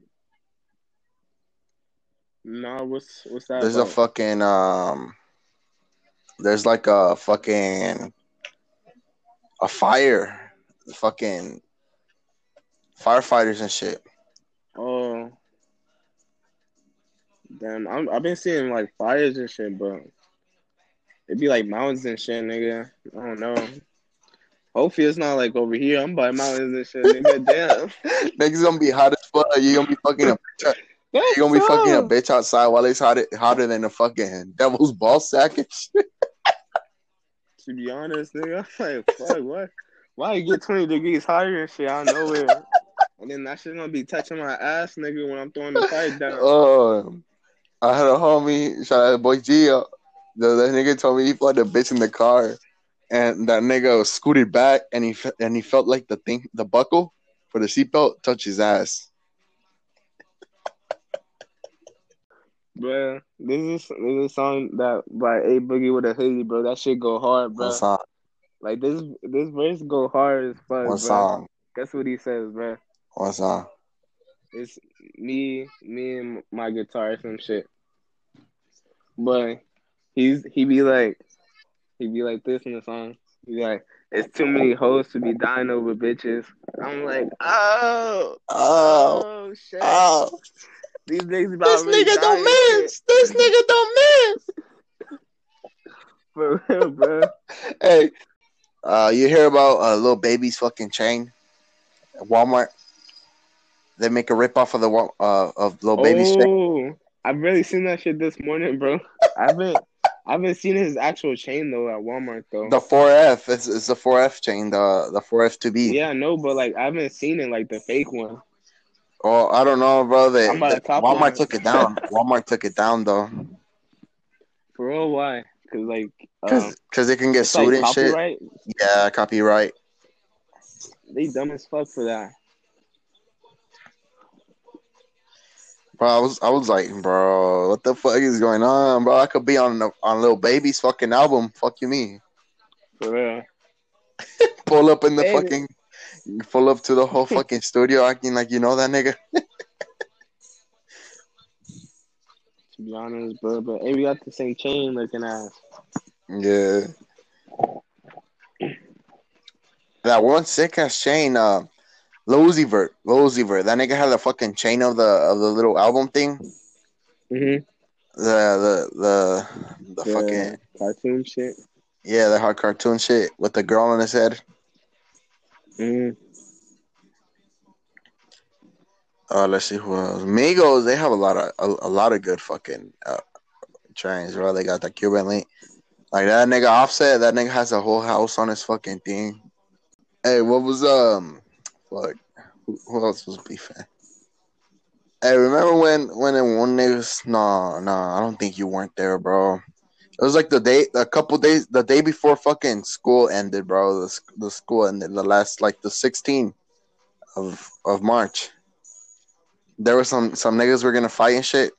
Nah, what's what's that There's a about? fucking um, there's like a fucking a fire, fucking firefighters and shit. Oh, damn. I'm, I've been seeing like fires and shit, but it'd be like mountains and shit, nigga. I don't know. Hopefully it's not like over here. I'm by mountains and shit, nigga. Damn. Niggas gonna be hot as fuck. You gonna be fucking a bitch. You That's gonna be fucking a so. bitch outside while it's hot, hotter than a fucking devil's ball sack and shit. To be honest, nigga, I'm like, fuck, what? Why you get twenty degrees higher and shit out of nowhere? And then that shit gonna be touching my ass, nigga, when I'm throwing the pipe down. Oh, I had a homie, shout out to boy Gio. The, the nigga told me he fought a bitch in the car, and that nigga scooted back, and he and he felt like the thing, the buckle for the seatbelt, touch his ass. Bro, this is this is a song that by A Boogie with a hoodie, bro. That shit go hard, One bro. song, Like this this verse go hard as fuck, one bro. song, Guess what he says, bro? one song. It's me, me and my guitar or some shit. But he's he be like he be like this in the song. He be like, it's too many hoes to be dying over bitches. I'm like, oh, Oh, oh shit. oh, These niggas about this to really nigga die don't and miss. This nigga don't miss. for real, bro. Hey, uh, you hear about uh, Lil Baby's fucking chain at Walmart? They make a rip off of the wa- uh, of Lil Baby's chain. Oh, I've really seen that shit this morning, bro. I haven't I haven't seen his actual chain though at Walmart though. The four F, it's, it's the four F chain, the the four F two B. Yeah, no, but like I haven't seen it like the fake one. Oh, I don't know, bro. They, I'm about they to cop Walmart one. took it down. Walmart took it down though, For real, why? Cause like um, cause cause they can get it's like sued and shit. copyright. Yeah, copyright. They dumb as fuck for that. Bro, I was I was like, bro, what the fuck is going on, bro? I could be on the, on Lil Baby's fucking album. Fuck you, me. For real. Pull up in the Hey, fucking, pull up to the whole fucking studio acting like you know that nigga. to be honest, bro, but hey, we got the same chain looking ass. Yeah. That one sick ass chain, uh, Lil Uzi Vert, Lil Uzi Vert. That nigga had the fucking chain of the of the little album thing. Mhm. The the the the The fucking cartoon shit. yeah, the hard cartoon shit with the girl on his head. Mhm. Uh, let's see who else. Migos, they have a lot of a, a lot of good fucking uh, trains, bro. They got the Cuban link. Like that nigga Offset, that nigga has a whole house on his fucking thing. Hey, what was um, fuck, who, who else was beefing? Hey, remember when when in one niggas? No, no, I don't think you weren't there, bro. It was like the day, a couple days, the day before fucking school ended, bro. The the school ended the last like the sixteenth of of March. There were some some niggas were gonna fight and shit.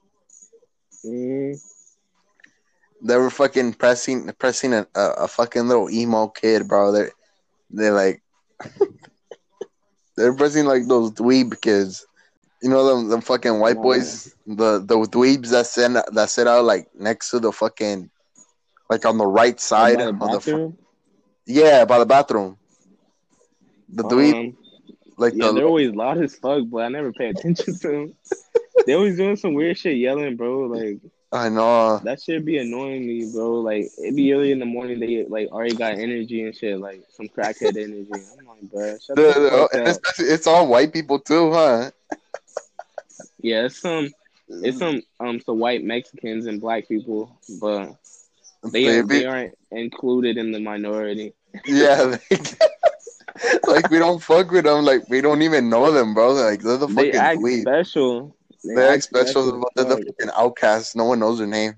Mhm. They were fucking pressing pressing a, a, a fucking little emo kid, bro. They they like they're pressing like those dweeb kids. You know them them fucking white Nah. boys, the the dweebs that sit that sit out like next to the fucking like on the right Oh, side by the of the fr- bathroom. yeah by the bathroom. The dweeb Um. like Yeah, the they're always loud as fuck, but I never pay attention to them. They always doing some weird shit, yelling, bro. Like I know. That shit be annoying me, bro. Like it be early in the morning. They like already got energy and shit, like some crackhead energy. I'm like, bro, shut The, the the, fuck and up. it's, it's all white people too, huh? Yeah, it's some, it's some um some white Mexicans and black people, but they They are be, they aren't included in the minority. yeah, they, like we don't fuck with them. Like we don't even know them, bro. Like they're the They fucking act dweeb. special. They They're like act special, special as but they're the fuck. fucking outcasts. No one knows their name.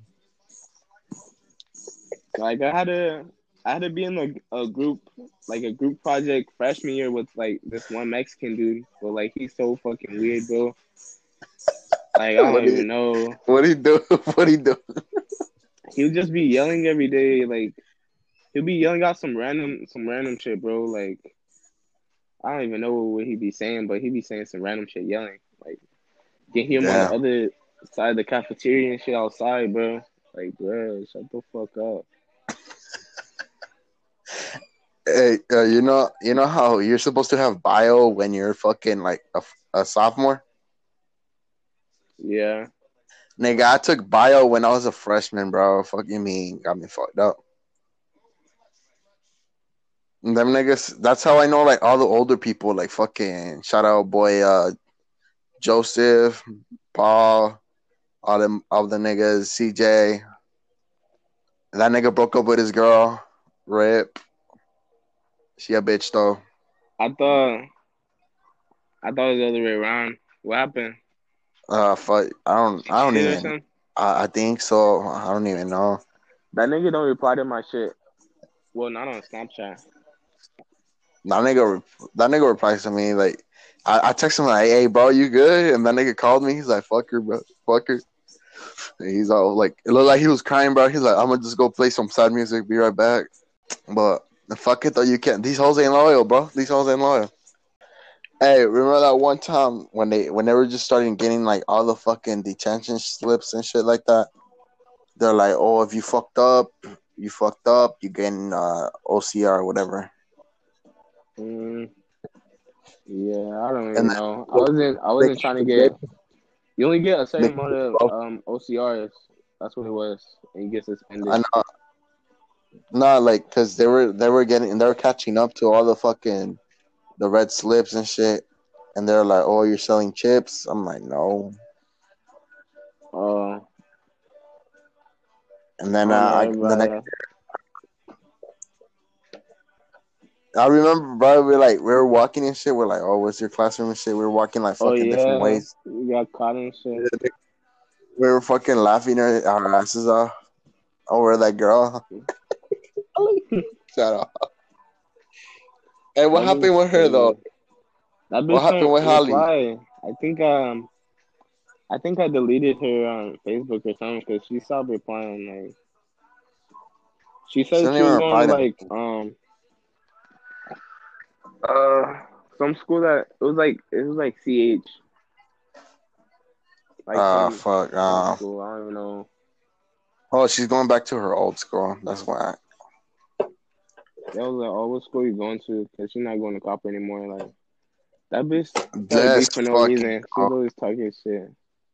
Like I had to, I had to be in a, a group, like a group project freshman year with like this one Mexican dude. But like he's so fucking weird, bro. Like I What don't do you, even know. what do you do? What do you do? He would just be yelling every day. Like he'll be yelling out some random, some random shit, bro. Like I don't even know what he'd be saying, but he'd be saying some random shit, yelling. Like you can hear him on the Damn. other side of the cafeteria and shit outside, bro. Like, bro, shut the fuck up. Hey, uh, you know, you know how you're supposed to have bio when you're fucking like a, a sophomore. Yeah. Nigga, I took bio when I was a freshman, bro. Fucking me, got me fucked up. And them niggas, that's how I know like all the older people, like fucking shout out boy uh Joseph, Paul, all them all the niggas, C J. That nigga broke up with his girl. Rip. She a bitch though. I thought I thought it was the other way around. What happened? Uh fuck. I don't She I don't cheated or even something? I, I think so. I don't even know. That nigga don't reply to my shit. Well, not on Snapchat. That nigga that nigga replies to me like I, I text him like, hey bro, you good? And that nigga called me. He's like, fuck her, bro. Fuck her. And he's all like it looked like he was crying, bro. He's like, I'm gonna just go play some sad music, be right back. But fuck it though, you can't. These hoes ain't loyal, bro. These hoes ain't loyal. Hey, remember that one time when they when they were just starting getting like all the fucking detention slips and shit like that? They're like, oh, if you fucked up, you fucked up, you getting uh, O C R or whatever. Mm, yeah, I don't And even then know. I wasn't I they, wasn't trying to they, get. You only get a they, certain amount of um O C Rs. That's what it was, and you get I suspended. know, not like because they were they were getting they were catching up to all the fucking the red slips and shit, and they're like, oh, you're selling chips. I'm like, no. Uh, And I then uh, don't I know the next about. I remember, bro, we were like we were walking and shit. We're like, oh, what's your classroom and shit? We were walking like Oh fucking different yeah, ways. you got caught and shit. We were fucking laughing our, our asses off over that girl. Shut up. Hey, what That bitch happened with her though? crazy. That What bitch happened don't with Holly? reply. I think um I think I deleted her on Facebook or something because she stopped replying. Like she She said didn't she even was going reply to to like me. um uh some school that it was like it was like C H like Uh, some fuck. some Uh, school. I don't even know. oh, she's going back to her old school. That's why. That was like, oh, what school you going to? Because she's not going to copper anymore. Like that bitch started beef Just for no fucking, reason. She was always talking shit.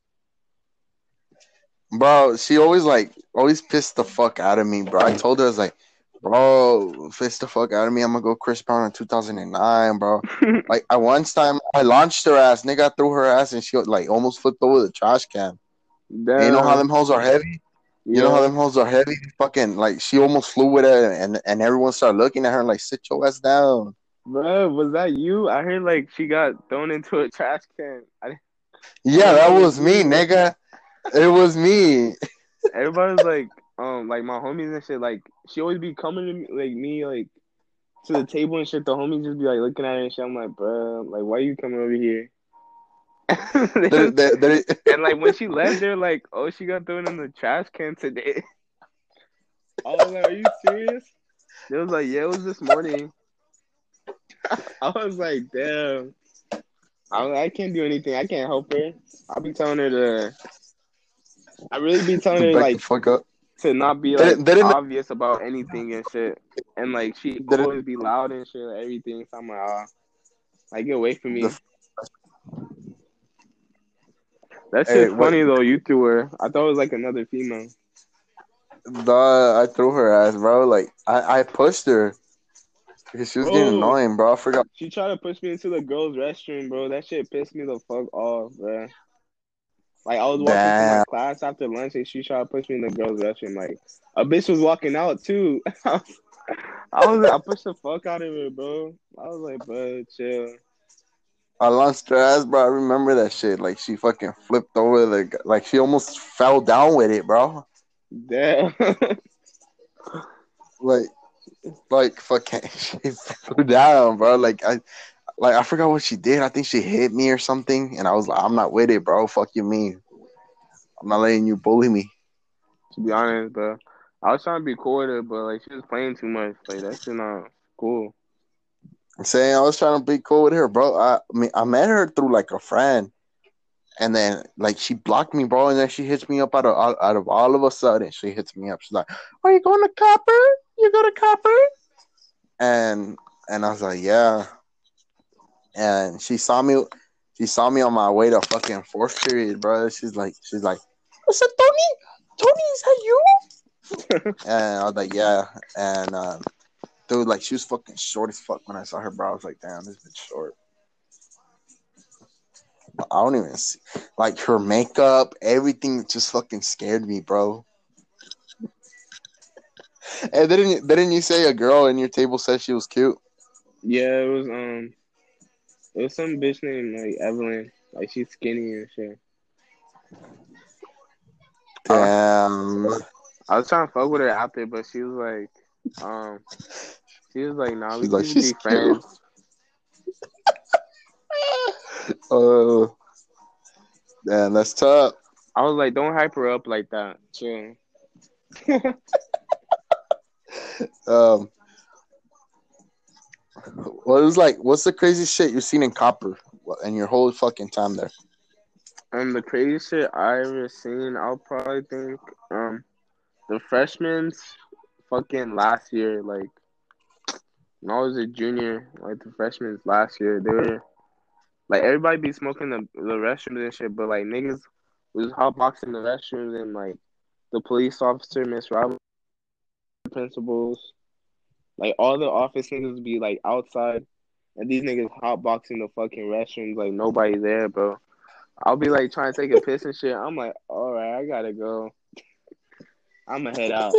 bro. She always like always pissed the fuck out of me, bro. I told her I was like, bro, pissed the fuck out of me. I'm gonna go Chris Brown in two thousand nine, bro. Like I once time I launched her ass, nigga, I threw her ass and she like almost flipped over the trash can. And you know how Damn. them hoes are heavy? You know how Yeah. them hoes are heavy? Fucking like she almost flew with it and and everyone started looking at her like sit your ass down. Bro, was that you? I heard like she got thrown into a trash can. I I Yeah, didn't that know it was was me, you. nigga. It was me. Everybody's like, um, like my homies and shit. Like she always be coming to me, like me, like to the table and shit. The homies just be like looking at her and shit. I'm like, bro, like why you coming over here? There, there, there, And like when she left, they're like, oh, she got thrown in the trash can today. I was like, are you serious? They was like, yeah, it was this morning. I was like, damn. I, I can't do anything. I can't help her. I'll be telling her to. I really be telling her back the like fuck up. to not be They, like didn't- they didn't. obvious about anything and shit. And like she They didn't always be loud and shit, like, everything. So I'm like, ah, like get away from the, me. That Hey, shit's what? funny though. You threw her. I thought it was like another female. Duh, I threw her ass, bro. Like I, I pushed her because she was getting Bro, annoying, bro. I forgot. she tried to push me into the girls' restroom, bro. That shit pissed me the fuck off, bro. Like I was walking to my Damn. class after lunch and she tried to push me in the girls' restroom. Like a bitch was walking out too. I was, I was, I pushed the fuck out of her, bro. I was like, bro, chill. I launched her ass, bro. I remember that shit. Like she fucking flipped over the, g- like she almost fell down with it, bro. Damn. Like, like fucking, she flew down, bro. Like I, like I forgot what she did. I think she hit me or something, and I was like, I'm not with it, bro. Fuck you, mean. I'm not letting you bully me. To be honest, bro, I was trying to be cool with her, but like she was playing too much. Like that shit not cool. I'm saying I was trying to be cool with her, bro. I, I mean, I met her through like a friend, and then like she blocked me, bro, and then she hits me up out of out of all of a sudden. She hits me up. She's like, "Are you going to Copper? You go to Copper?" And and I was like, "Yeah." And she saw me. She saw me on my way to fucking fourth period, bro. She's like, she's like, I said, Tony, Tony, is that you? And I was like, yeah. And um, dude, like, she was fucking short as fuck when I saw her, bro. I was like, damn, this bitch short. I don't even see, like, her makeup, everything just fucking scared me, bro. And didn't didn't you say a girl in your table said she was cute? Yeah, it was um, it was some bitch named like Evelyn. Like she's skinny and shit. I, Damn. I was trying to fuck with her after, but she was like, um, she was like, nah, we She's can like, just she's be cute. friends. Oh, damn, that's tough. I was like, don't hype her up like that. Chill. Um, well, it was like, what's the craziest shit you've seen in Copper in your whole fucking time there? Um, the craziest shit I ever seen, I'll probably think, um, the freshmen's fucking last year, like when I was a junior, like the freshmen's last year, they were like everybody be smoking the the restrooms and shit, but like niggas was hotboxing the restrooms and like the police officer, Miss Robin, principals, like all the office niggas be like outside, and these niggas hotboxing the fucking restrooms like nobody there, bro. I'll be like trying to take a piss and shit. I'm like, all right, I gotta go. I'ma head out.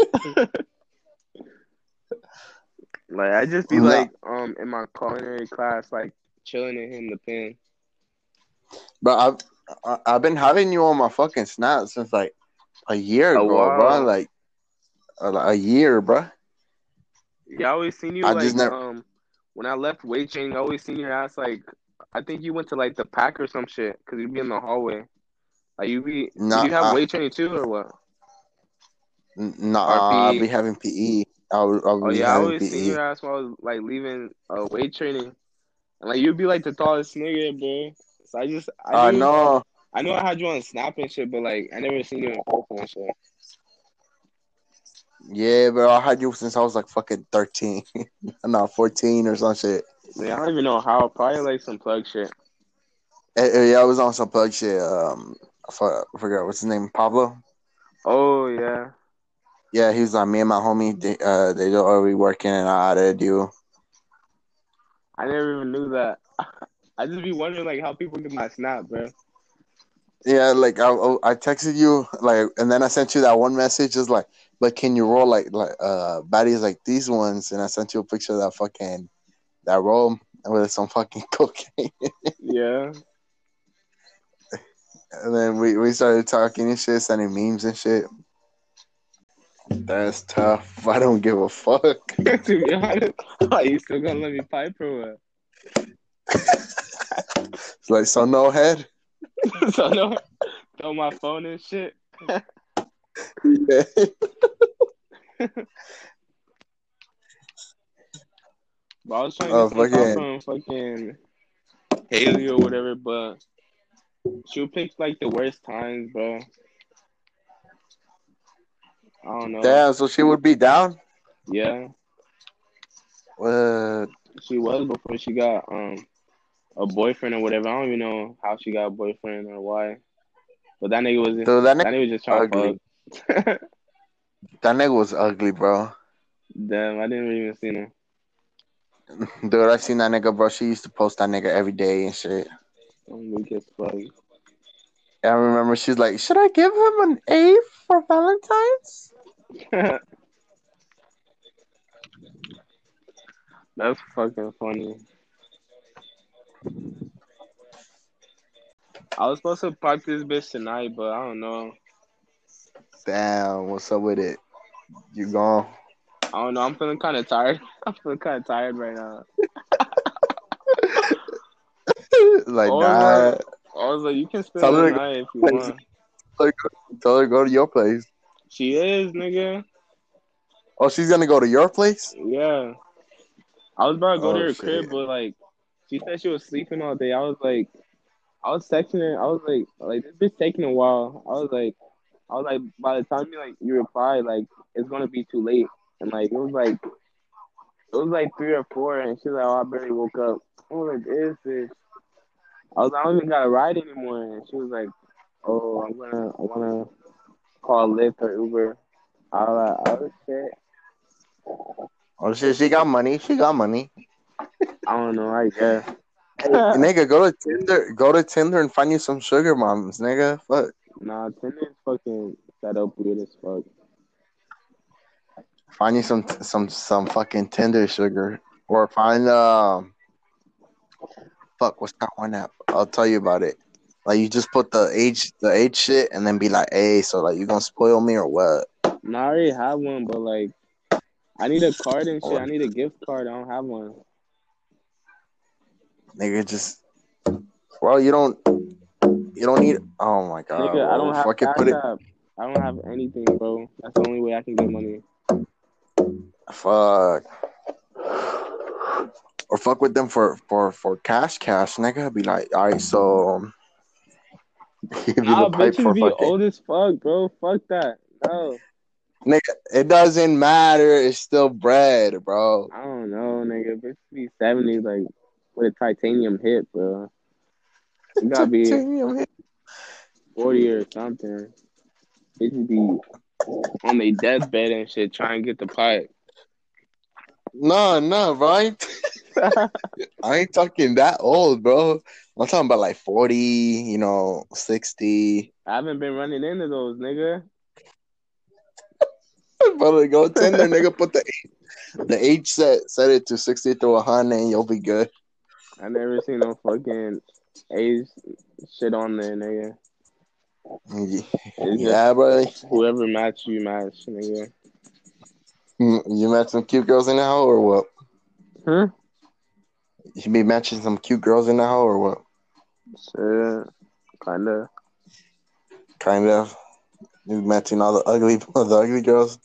Like I just be No, like um in my culinary class, like chilling in him the pen. but I've I- I've been having you on my fucking snap since like a year Oh ago, bro. wow. Like a, a year, bro. Yeah, I always seen you I just like never. um when I left weight training, I always seen your ass like I think you went to like the pack or some shit because you'd be in the hallway. Like you be did Not. you have Uh, weight training too or what? Or nah, I'll be P E? having P E. I'll I'll Oh be yeah, I having always seen P E. your ass while I was like leaving uh weight training. And like you'd be like the tallest nigga, bro. So I just I I knew know. I knew I had you on Snap and shit, but like I never seen you in person and shit. Yeah, bro. I had you since I was like fucking thirteen, no, fourteen or some shit. Yeah, I don't even know how. Probably like some plug shit. Eh, eh, yeah, I was on some plug shit. Um, I for- I forgot what's his name, Pablo. Oh yeah. Yeah, he was like me and my homie. They, uh, they already working, and I added you. I never even knew that. I just be wondering like how people get my Snap, bro. Yeah, like I, I texted you, like, and then I sent you that one message, just like, but can you roll like like uh baddies like these ones? And I sent you a picture of that fucking that roll with some fucking cocaine. Yeah. And then we, we started talking and shit, sending memes and shit. That's tough. I don't give a fuck. To be honest, are you still gonna let me pipe or what? It's like, so no head. So no, throw my phone and shit. Yeah. But I was trying to Oh get some top fucking from fucking Haley or whatever, but she picked like the worst times, bro. I don't know. damn. So she would be down. Yeah, Uh, she was before she got um a boyfriend or whatever. I don't even know how she got a boyfriend or why. But that nigga was Dude, that that nigga nigga was just was trying ugly. to fuck. That nigga was ugly, bro. Damn, I didn't even see him. Dude, I seen that nigga, bro. She used to post that nigga every day and shit. I'm weak as fuck. I remember she's like, should I give him an A for Valentine's? That's fucking funny. I was supposed to park this bitch tonight, but I don't know. Damn, what's up with it? You gone? I don't know. I'm feeling kind of tired. I'm feeling kind of tired right now. Like, I was nah. like, I was like, you can spend Tell the her to go night if you to your place. want. Tell her, tell her to go to your place. She is, nigga. Oh, she's gonna go to your place? Yeah. I was about to go to Oh, her shit. crib, but like, she said she was sleeping all day. I was like, I was texting her. I was like, like this bitch taking a while. I was like, I was like, by the time you like you reply, like it's gonna be too late. And like it was like it was like three or four, and she's like, oh, I barely woke up. I was like, this bitch. I was like, I don't even got a ride anymore, and she was like, oh, I'm gonna, I wanna call Lyft or Uber. I was like, oh shit. Oh, shit, she got money. She got money. I don't know. I guess. Hey, nigga, go to Tinder. Go to Tinder and find you some sugar moms, nigga. Fuck. Nah, Tinder's fucking set up weird as fuck. Find you some some some fucking Tinder sugar, or find um fuck, what's that one app? I'll tell you about it. Like you just put the age the age shit and then be like, hey, so like you gonna spoil me or what? Nah, I already have one, but like I need a card and shit. Or I need a gift card. I don't have one. nigga just well you don't you don't need oh my god, Nigga, I bro. don't have Fuck it, Cash put it App. I don't have anything, bro. That's the only way I can get money. fuck. Or fuck with them for for for cash cash, nigga. Be like, alright, so um, give you the Nah, pipe bitches for be fucking old as fuck, bro. Fuck that. No. nigga. It doesn't matter. It's still bread, bro. I don't know, nigga. Bitches be seventy, like, with a titanium hip, bro. You gotta be forty or something. Bitches be on their deathbed and shit trying to get the pipe. No, no, bro. I ain't, I ain't talking that old, bro. I'm talking about like forty, you know, sixty. I haven't been running into those, nigga. Brother, go Tinder, nigga. Put the the age set set it to sixty to a hundred, and you'll be good. I never seen no fucking age shit on there, nigga. It's Yeah, bro. just whoever match you match, nigga. You met some cute girls in the hole or what? Huh? You be matching some cute girls in the hole or what? Shit, kinda. Kind of. You matching all the ugly the ugly girls.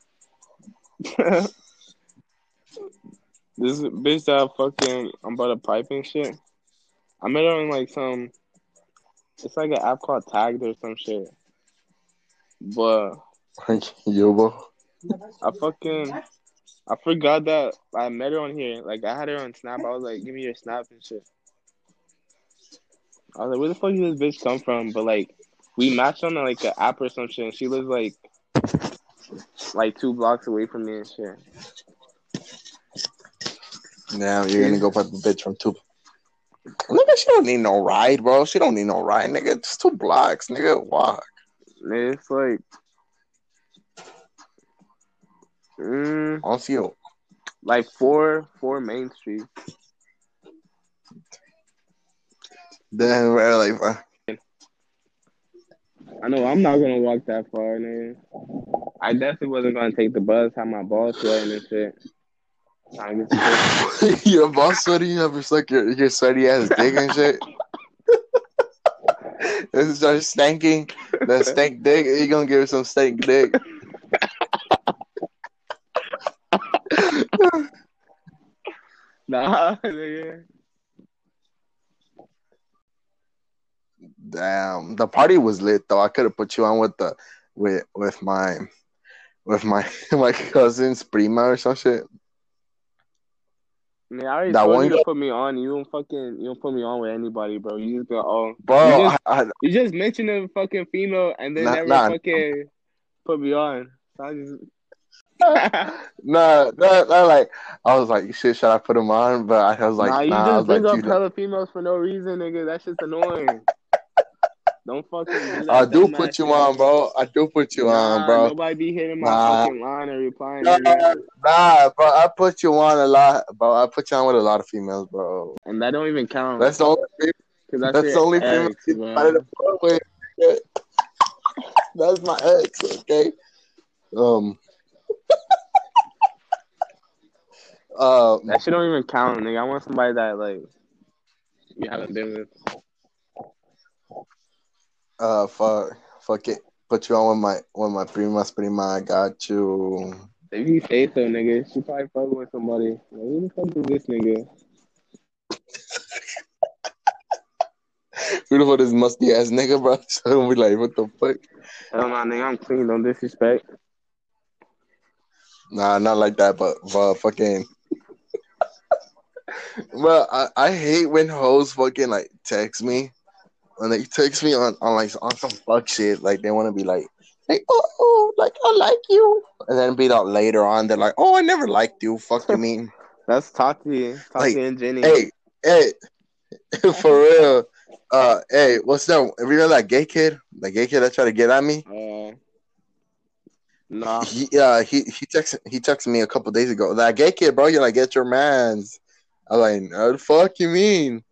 This bitch that fucking I'm about to pipe and shit. I met her on like some. It's like an app called Tagged or some shit. But Yobo. I fucking I forgot that I met her on here. Like I had her on Snap. I was like, give me your Snap and shit. I was like, where the fuck did this bitch come from? But like, we matched on like an app or some shit. And she lives like like two blocks away from me and shit. Now you're gonna go put the bitch from two. Nigga, she don't need no ride, bro. She don't need no ride, nigga. Just two blocks, nigga. Walk. It's like, mm, I don't see you. like four four Main Street. Then we're like, uh, I know I'm not gonna walk that far, nigga. I definitely wasn't gonna take the bus. Have my balls sweating and shit. Trying to get some your boss sweaty, you ever suck your, your sweaty ass dick and shit? This is just stanking. That stank dick. You gonna give her some stank dick? Nah, nigga. Damn, the party was lit though. I could have put you on with the with with my with my my cousin's prima or some shit. Man, I already That told one you to girl, put me on. You don't fucking you don't put me on with anybody, bro. You just go, oh, you bro. just I, I, you just mentioned a fucking female and then nah, never nah, fucking put me on. So I just nah, nah, nah, like I was like, shit, should I put him on? But I was like, Nah, you nah. I just was bring like, up dude, hella females for no reason, nigga. That shit's annoying. Don't fucking do I that do dumbass put you shit. on, bro. I do put you on, Nah, bro. nobody be hitting my Nah, fucking line or replying, nah, nigga. nah, bro. I put you on a lot, bro. I put you on with a lot of females, bro. And that don't even count. That's the only. Cause that's That's the your only female ex, you decided to bro. fuck with. That's my ex, okay? Um, um, That shit don't even count, nigga. I want somebody that like you haven't been with. uh, fuck, fuck it. Put you on with my with my primas, prima. I got you. If you say so, nigga, she probably fucking with somebody. Like, who the fuck is this nigga? Who the fuck is musty ass nigga, bro? So don't be like, what the fuck? Hell nah, nigga, I'm clean. Don't disrespect. Nah, not like that, but but fucking. Well, I, I hate when hoes fucking like text me. When they text me on, on like on some fuck shit, like they want to be like, like oh, oh, like I like you, and then be like later on they're like, oh, I never liked you. Fuck you mean? That's Tati, Tati Like, and Jenny. hey, hey, for real. Uh, hey, what's that? Remember that gay kid? The gay kid that tried to get at me? Uh, nah. He uh he he texted he texted me a couple days ago. That gay kid, bro. You're like, get your mans. I'm like, what the fuck you mean?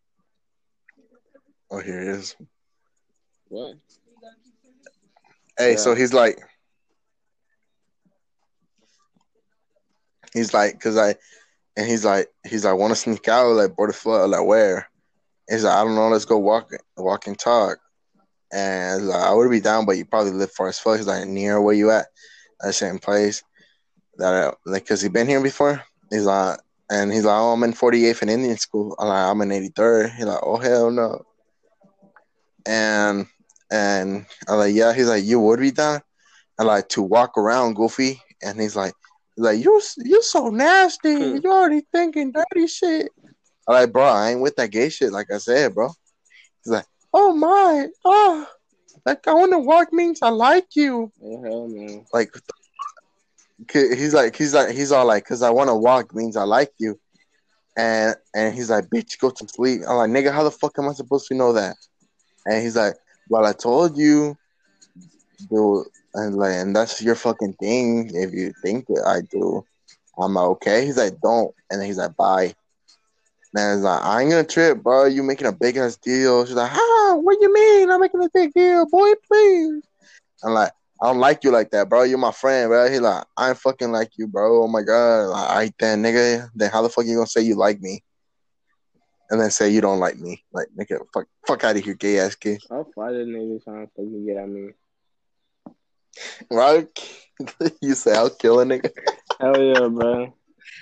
Oh, here it is. What? Hey, Yeah. so he's like, he's like, cause I, and he's like, he's like, want to sneak out, like, border flood, like, where? He's like, I don't know, let's go walk, walk and talk. And he's like, I would be down, but you probably live far as fuck. He's like, near where you at? At the same place. That, I, like, cause he been here before. He's like, and he's like, oh, I'm in forty-eighth in Indian school. I'm like, I'm in eighty-third. He's like, oh hell no. And and I'm like, yeah. He's like, you would be down? I like to walk around, Goofy. And he's like, he's like, you you so nasty. Hmm. You already thinking dirty shit. I'm like, bro, I ain't with that gay shit. Like I said, bro. He's like, oh my, oh, like I want to walk means I like you. Oh hell no. Like, he's like, he's like, he's all like, cause I want to walk means I like you. And and he's like, bitch, go to sleep. I'm like, nigga, how the fuck am I supposed to know that? And he's like, well, I told you, dude. And like, and that's your fucking thing. If you think that I do, I'm like, okay. He's like, don't. And then he's like, bye. And he's like, I ain't gonna trip, bro. You making a big ass deal. She's like, ah, what you mean? I'm making a big deal, boy, please. I'm like, I don't like you like that, bro. You're my friend, bro. He's like, I ain't fucking like you, bro. Oh my god. Like, all right then, nigga. Then how the fuck you gonna say you like me? And then say you don't like me. Like, nigga, fuck, fuck out of here, gay ass kid. I'll fight a nigga trying to fucking get at me. Right? You say I'll kill a nigga. Hell yeah, bro.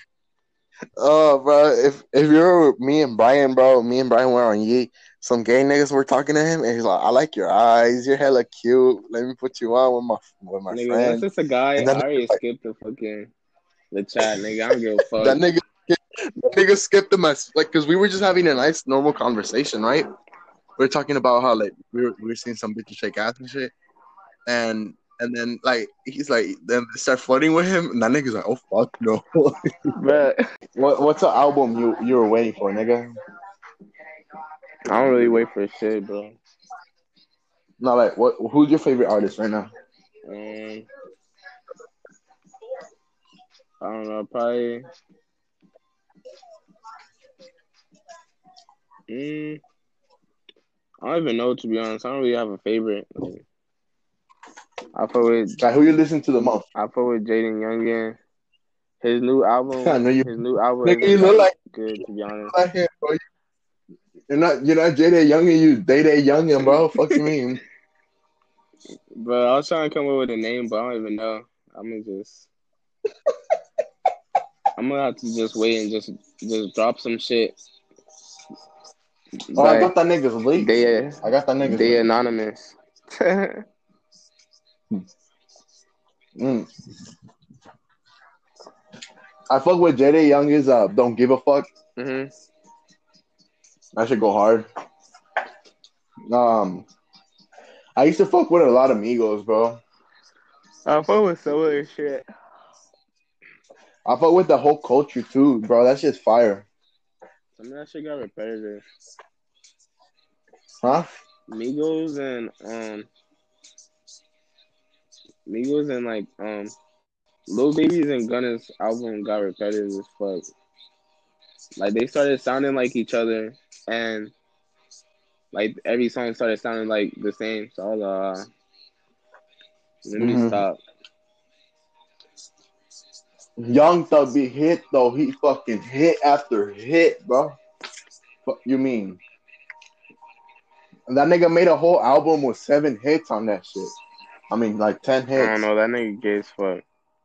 Oh, bro, if if you're me and Brian, bro, me and Brian were on Yeet. Some gay niggas were talking to him, and he's like, "I like your eyes. You're hella cute. Let me put you on with my with my Nigga, friend." that's just a guy. And I then already like, skipped the fucking the chat, nigga. I don't give a fuck. that nigga, that nigga skipped him as like, cause we were just having a nice normal conversation, right? We were talking about how like we were we were seeing some bitches shake ass and shit, and and then like he's like, then they start flirting with him, and that nigga's like, "Oh fuck no." But What what's the album you you were waiting for, nigga? I don't really wait for shit, bro. No, like what? Who's your favorite artist right now? Um, I don't know, probably. Mm, I don't even know, to be honest. I don't really have a favorite. Like, I fuck with Like, who you listen to the most? I fuck with Jaden Youngin. His new album, I know you. his new album Nigga, you isn't look that like good, to be honest. like him, bro. You're not you're not J Day Youngin. You Day Day Youngin, bro. Fuck you mean? But I was trying to come up with a name, but I don't even know. I'm gonna just, I'm gonna have to just wait and just just drop some shit. Oh, I But got that nigga's leak. they I got that nigga's they leak. anonymous. Mm. I fuck with J D Young is uh Don't Give a Fuck. Mm-hmm. That should go hard. Um, I used to fuck with a lot of Migos, bro. I fuck with some of this shit. I fuck with the whole culture too, bro. That shit's fire. Some of that shit got repetitive. Huh? Migos and um, Migos and like um, Lil Baby's and Gunna's album got repetitive as fuck. Like they started sounding like each other, and like every song started sounding like the same. So I was like, uh, let me Mm-hmm. stop. Young Thug be hit though. He fucking hit after hit, bro. What you mean? That nigga made a whole album with seven hits on that shit. I mean, like ten hits. I don't know. That nigga gay as fuck.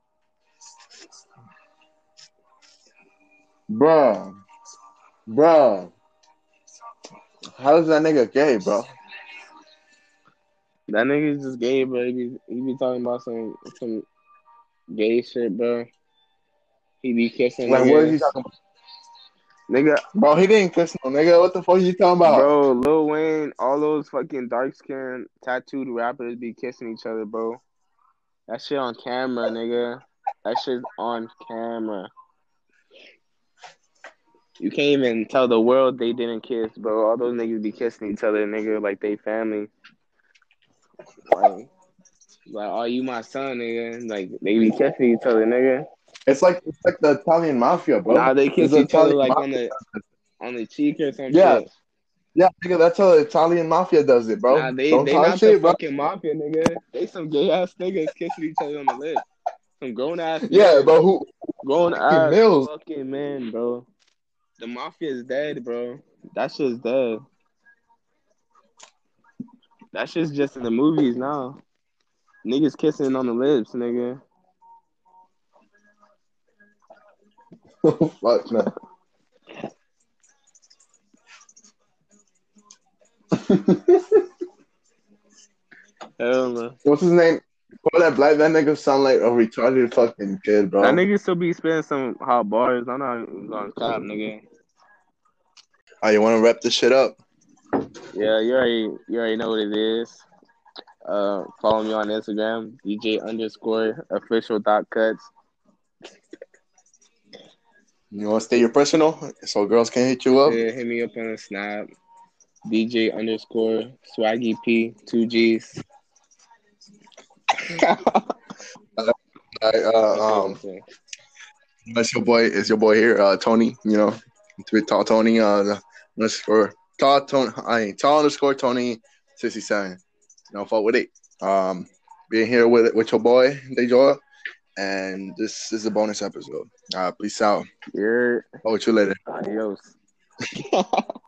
Bruh. Bruh. How is that nigga gay, bro? That nigga's just gay, bro. He be, he be talking about some some gay shit, bro. He be kissing Like, niggas. what is he talking about? Nigga, Bro, he didn't kiss no nigga. What the fuck are you talking about? bro, Lil Wayne, all those fucking dark skinned tattooed rappers be kissing each other, bro. That shit on camera, nigga. That shit's on camera. You can't even tell the world they didn't kiss, bro. All those niggas be kissing each other, nigga, like they family. Like, like, oh, you my son, nigga. Like, they be kissing each other, nigga. It's like it's like the Italian mafia, bro. Nah, they kiss It's the each other Italian like mafia. on the on the cheek or some Yeah, shit. yeah, nigga. That's how the Italian mafia does it, bro. Nah, they Don't they talk not shit, the bro. fucking mafia, nigga. They some gay ass niggas kissing each other on the lips. Some grown ass Yeah, men. bro. Who? Grown ass Mills. fucking men, bro. The mafia is dead, bro. That shit's dead. That shit's just in the movies now. Niggas kissing on the lips, nigga. Fuck no. Hell no. What's his name? All that black that nigga sound like a retarded fucking kid, bro. That nigga still be spitting some hot bars. I'm not gonna cap, nigga. Oh, you want to wrap this shit up? Yeah, you already you already know what it is. Uh, follow me on Instagram, D J underscore official dot cuts. You want to stay your personal so girls can hit you up? Yeah, hit me up on the snap. D J underscore swaggy P two G's. I, uh, um, that's your boy. Is your boy here, uh, Tony? You know, to tall Tony. Uh, underscore tall Tony. I ain't tall underscore Tony sixty-seven. No fault with it. Um, being here with with your boy Dejoy, and this is a bonus episode. Uh, peace out. Yeah. I'll with you later. Adios.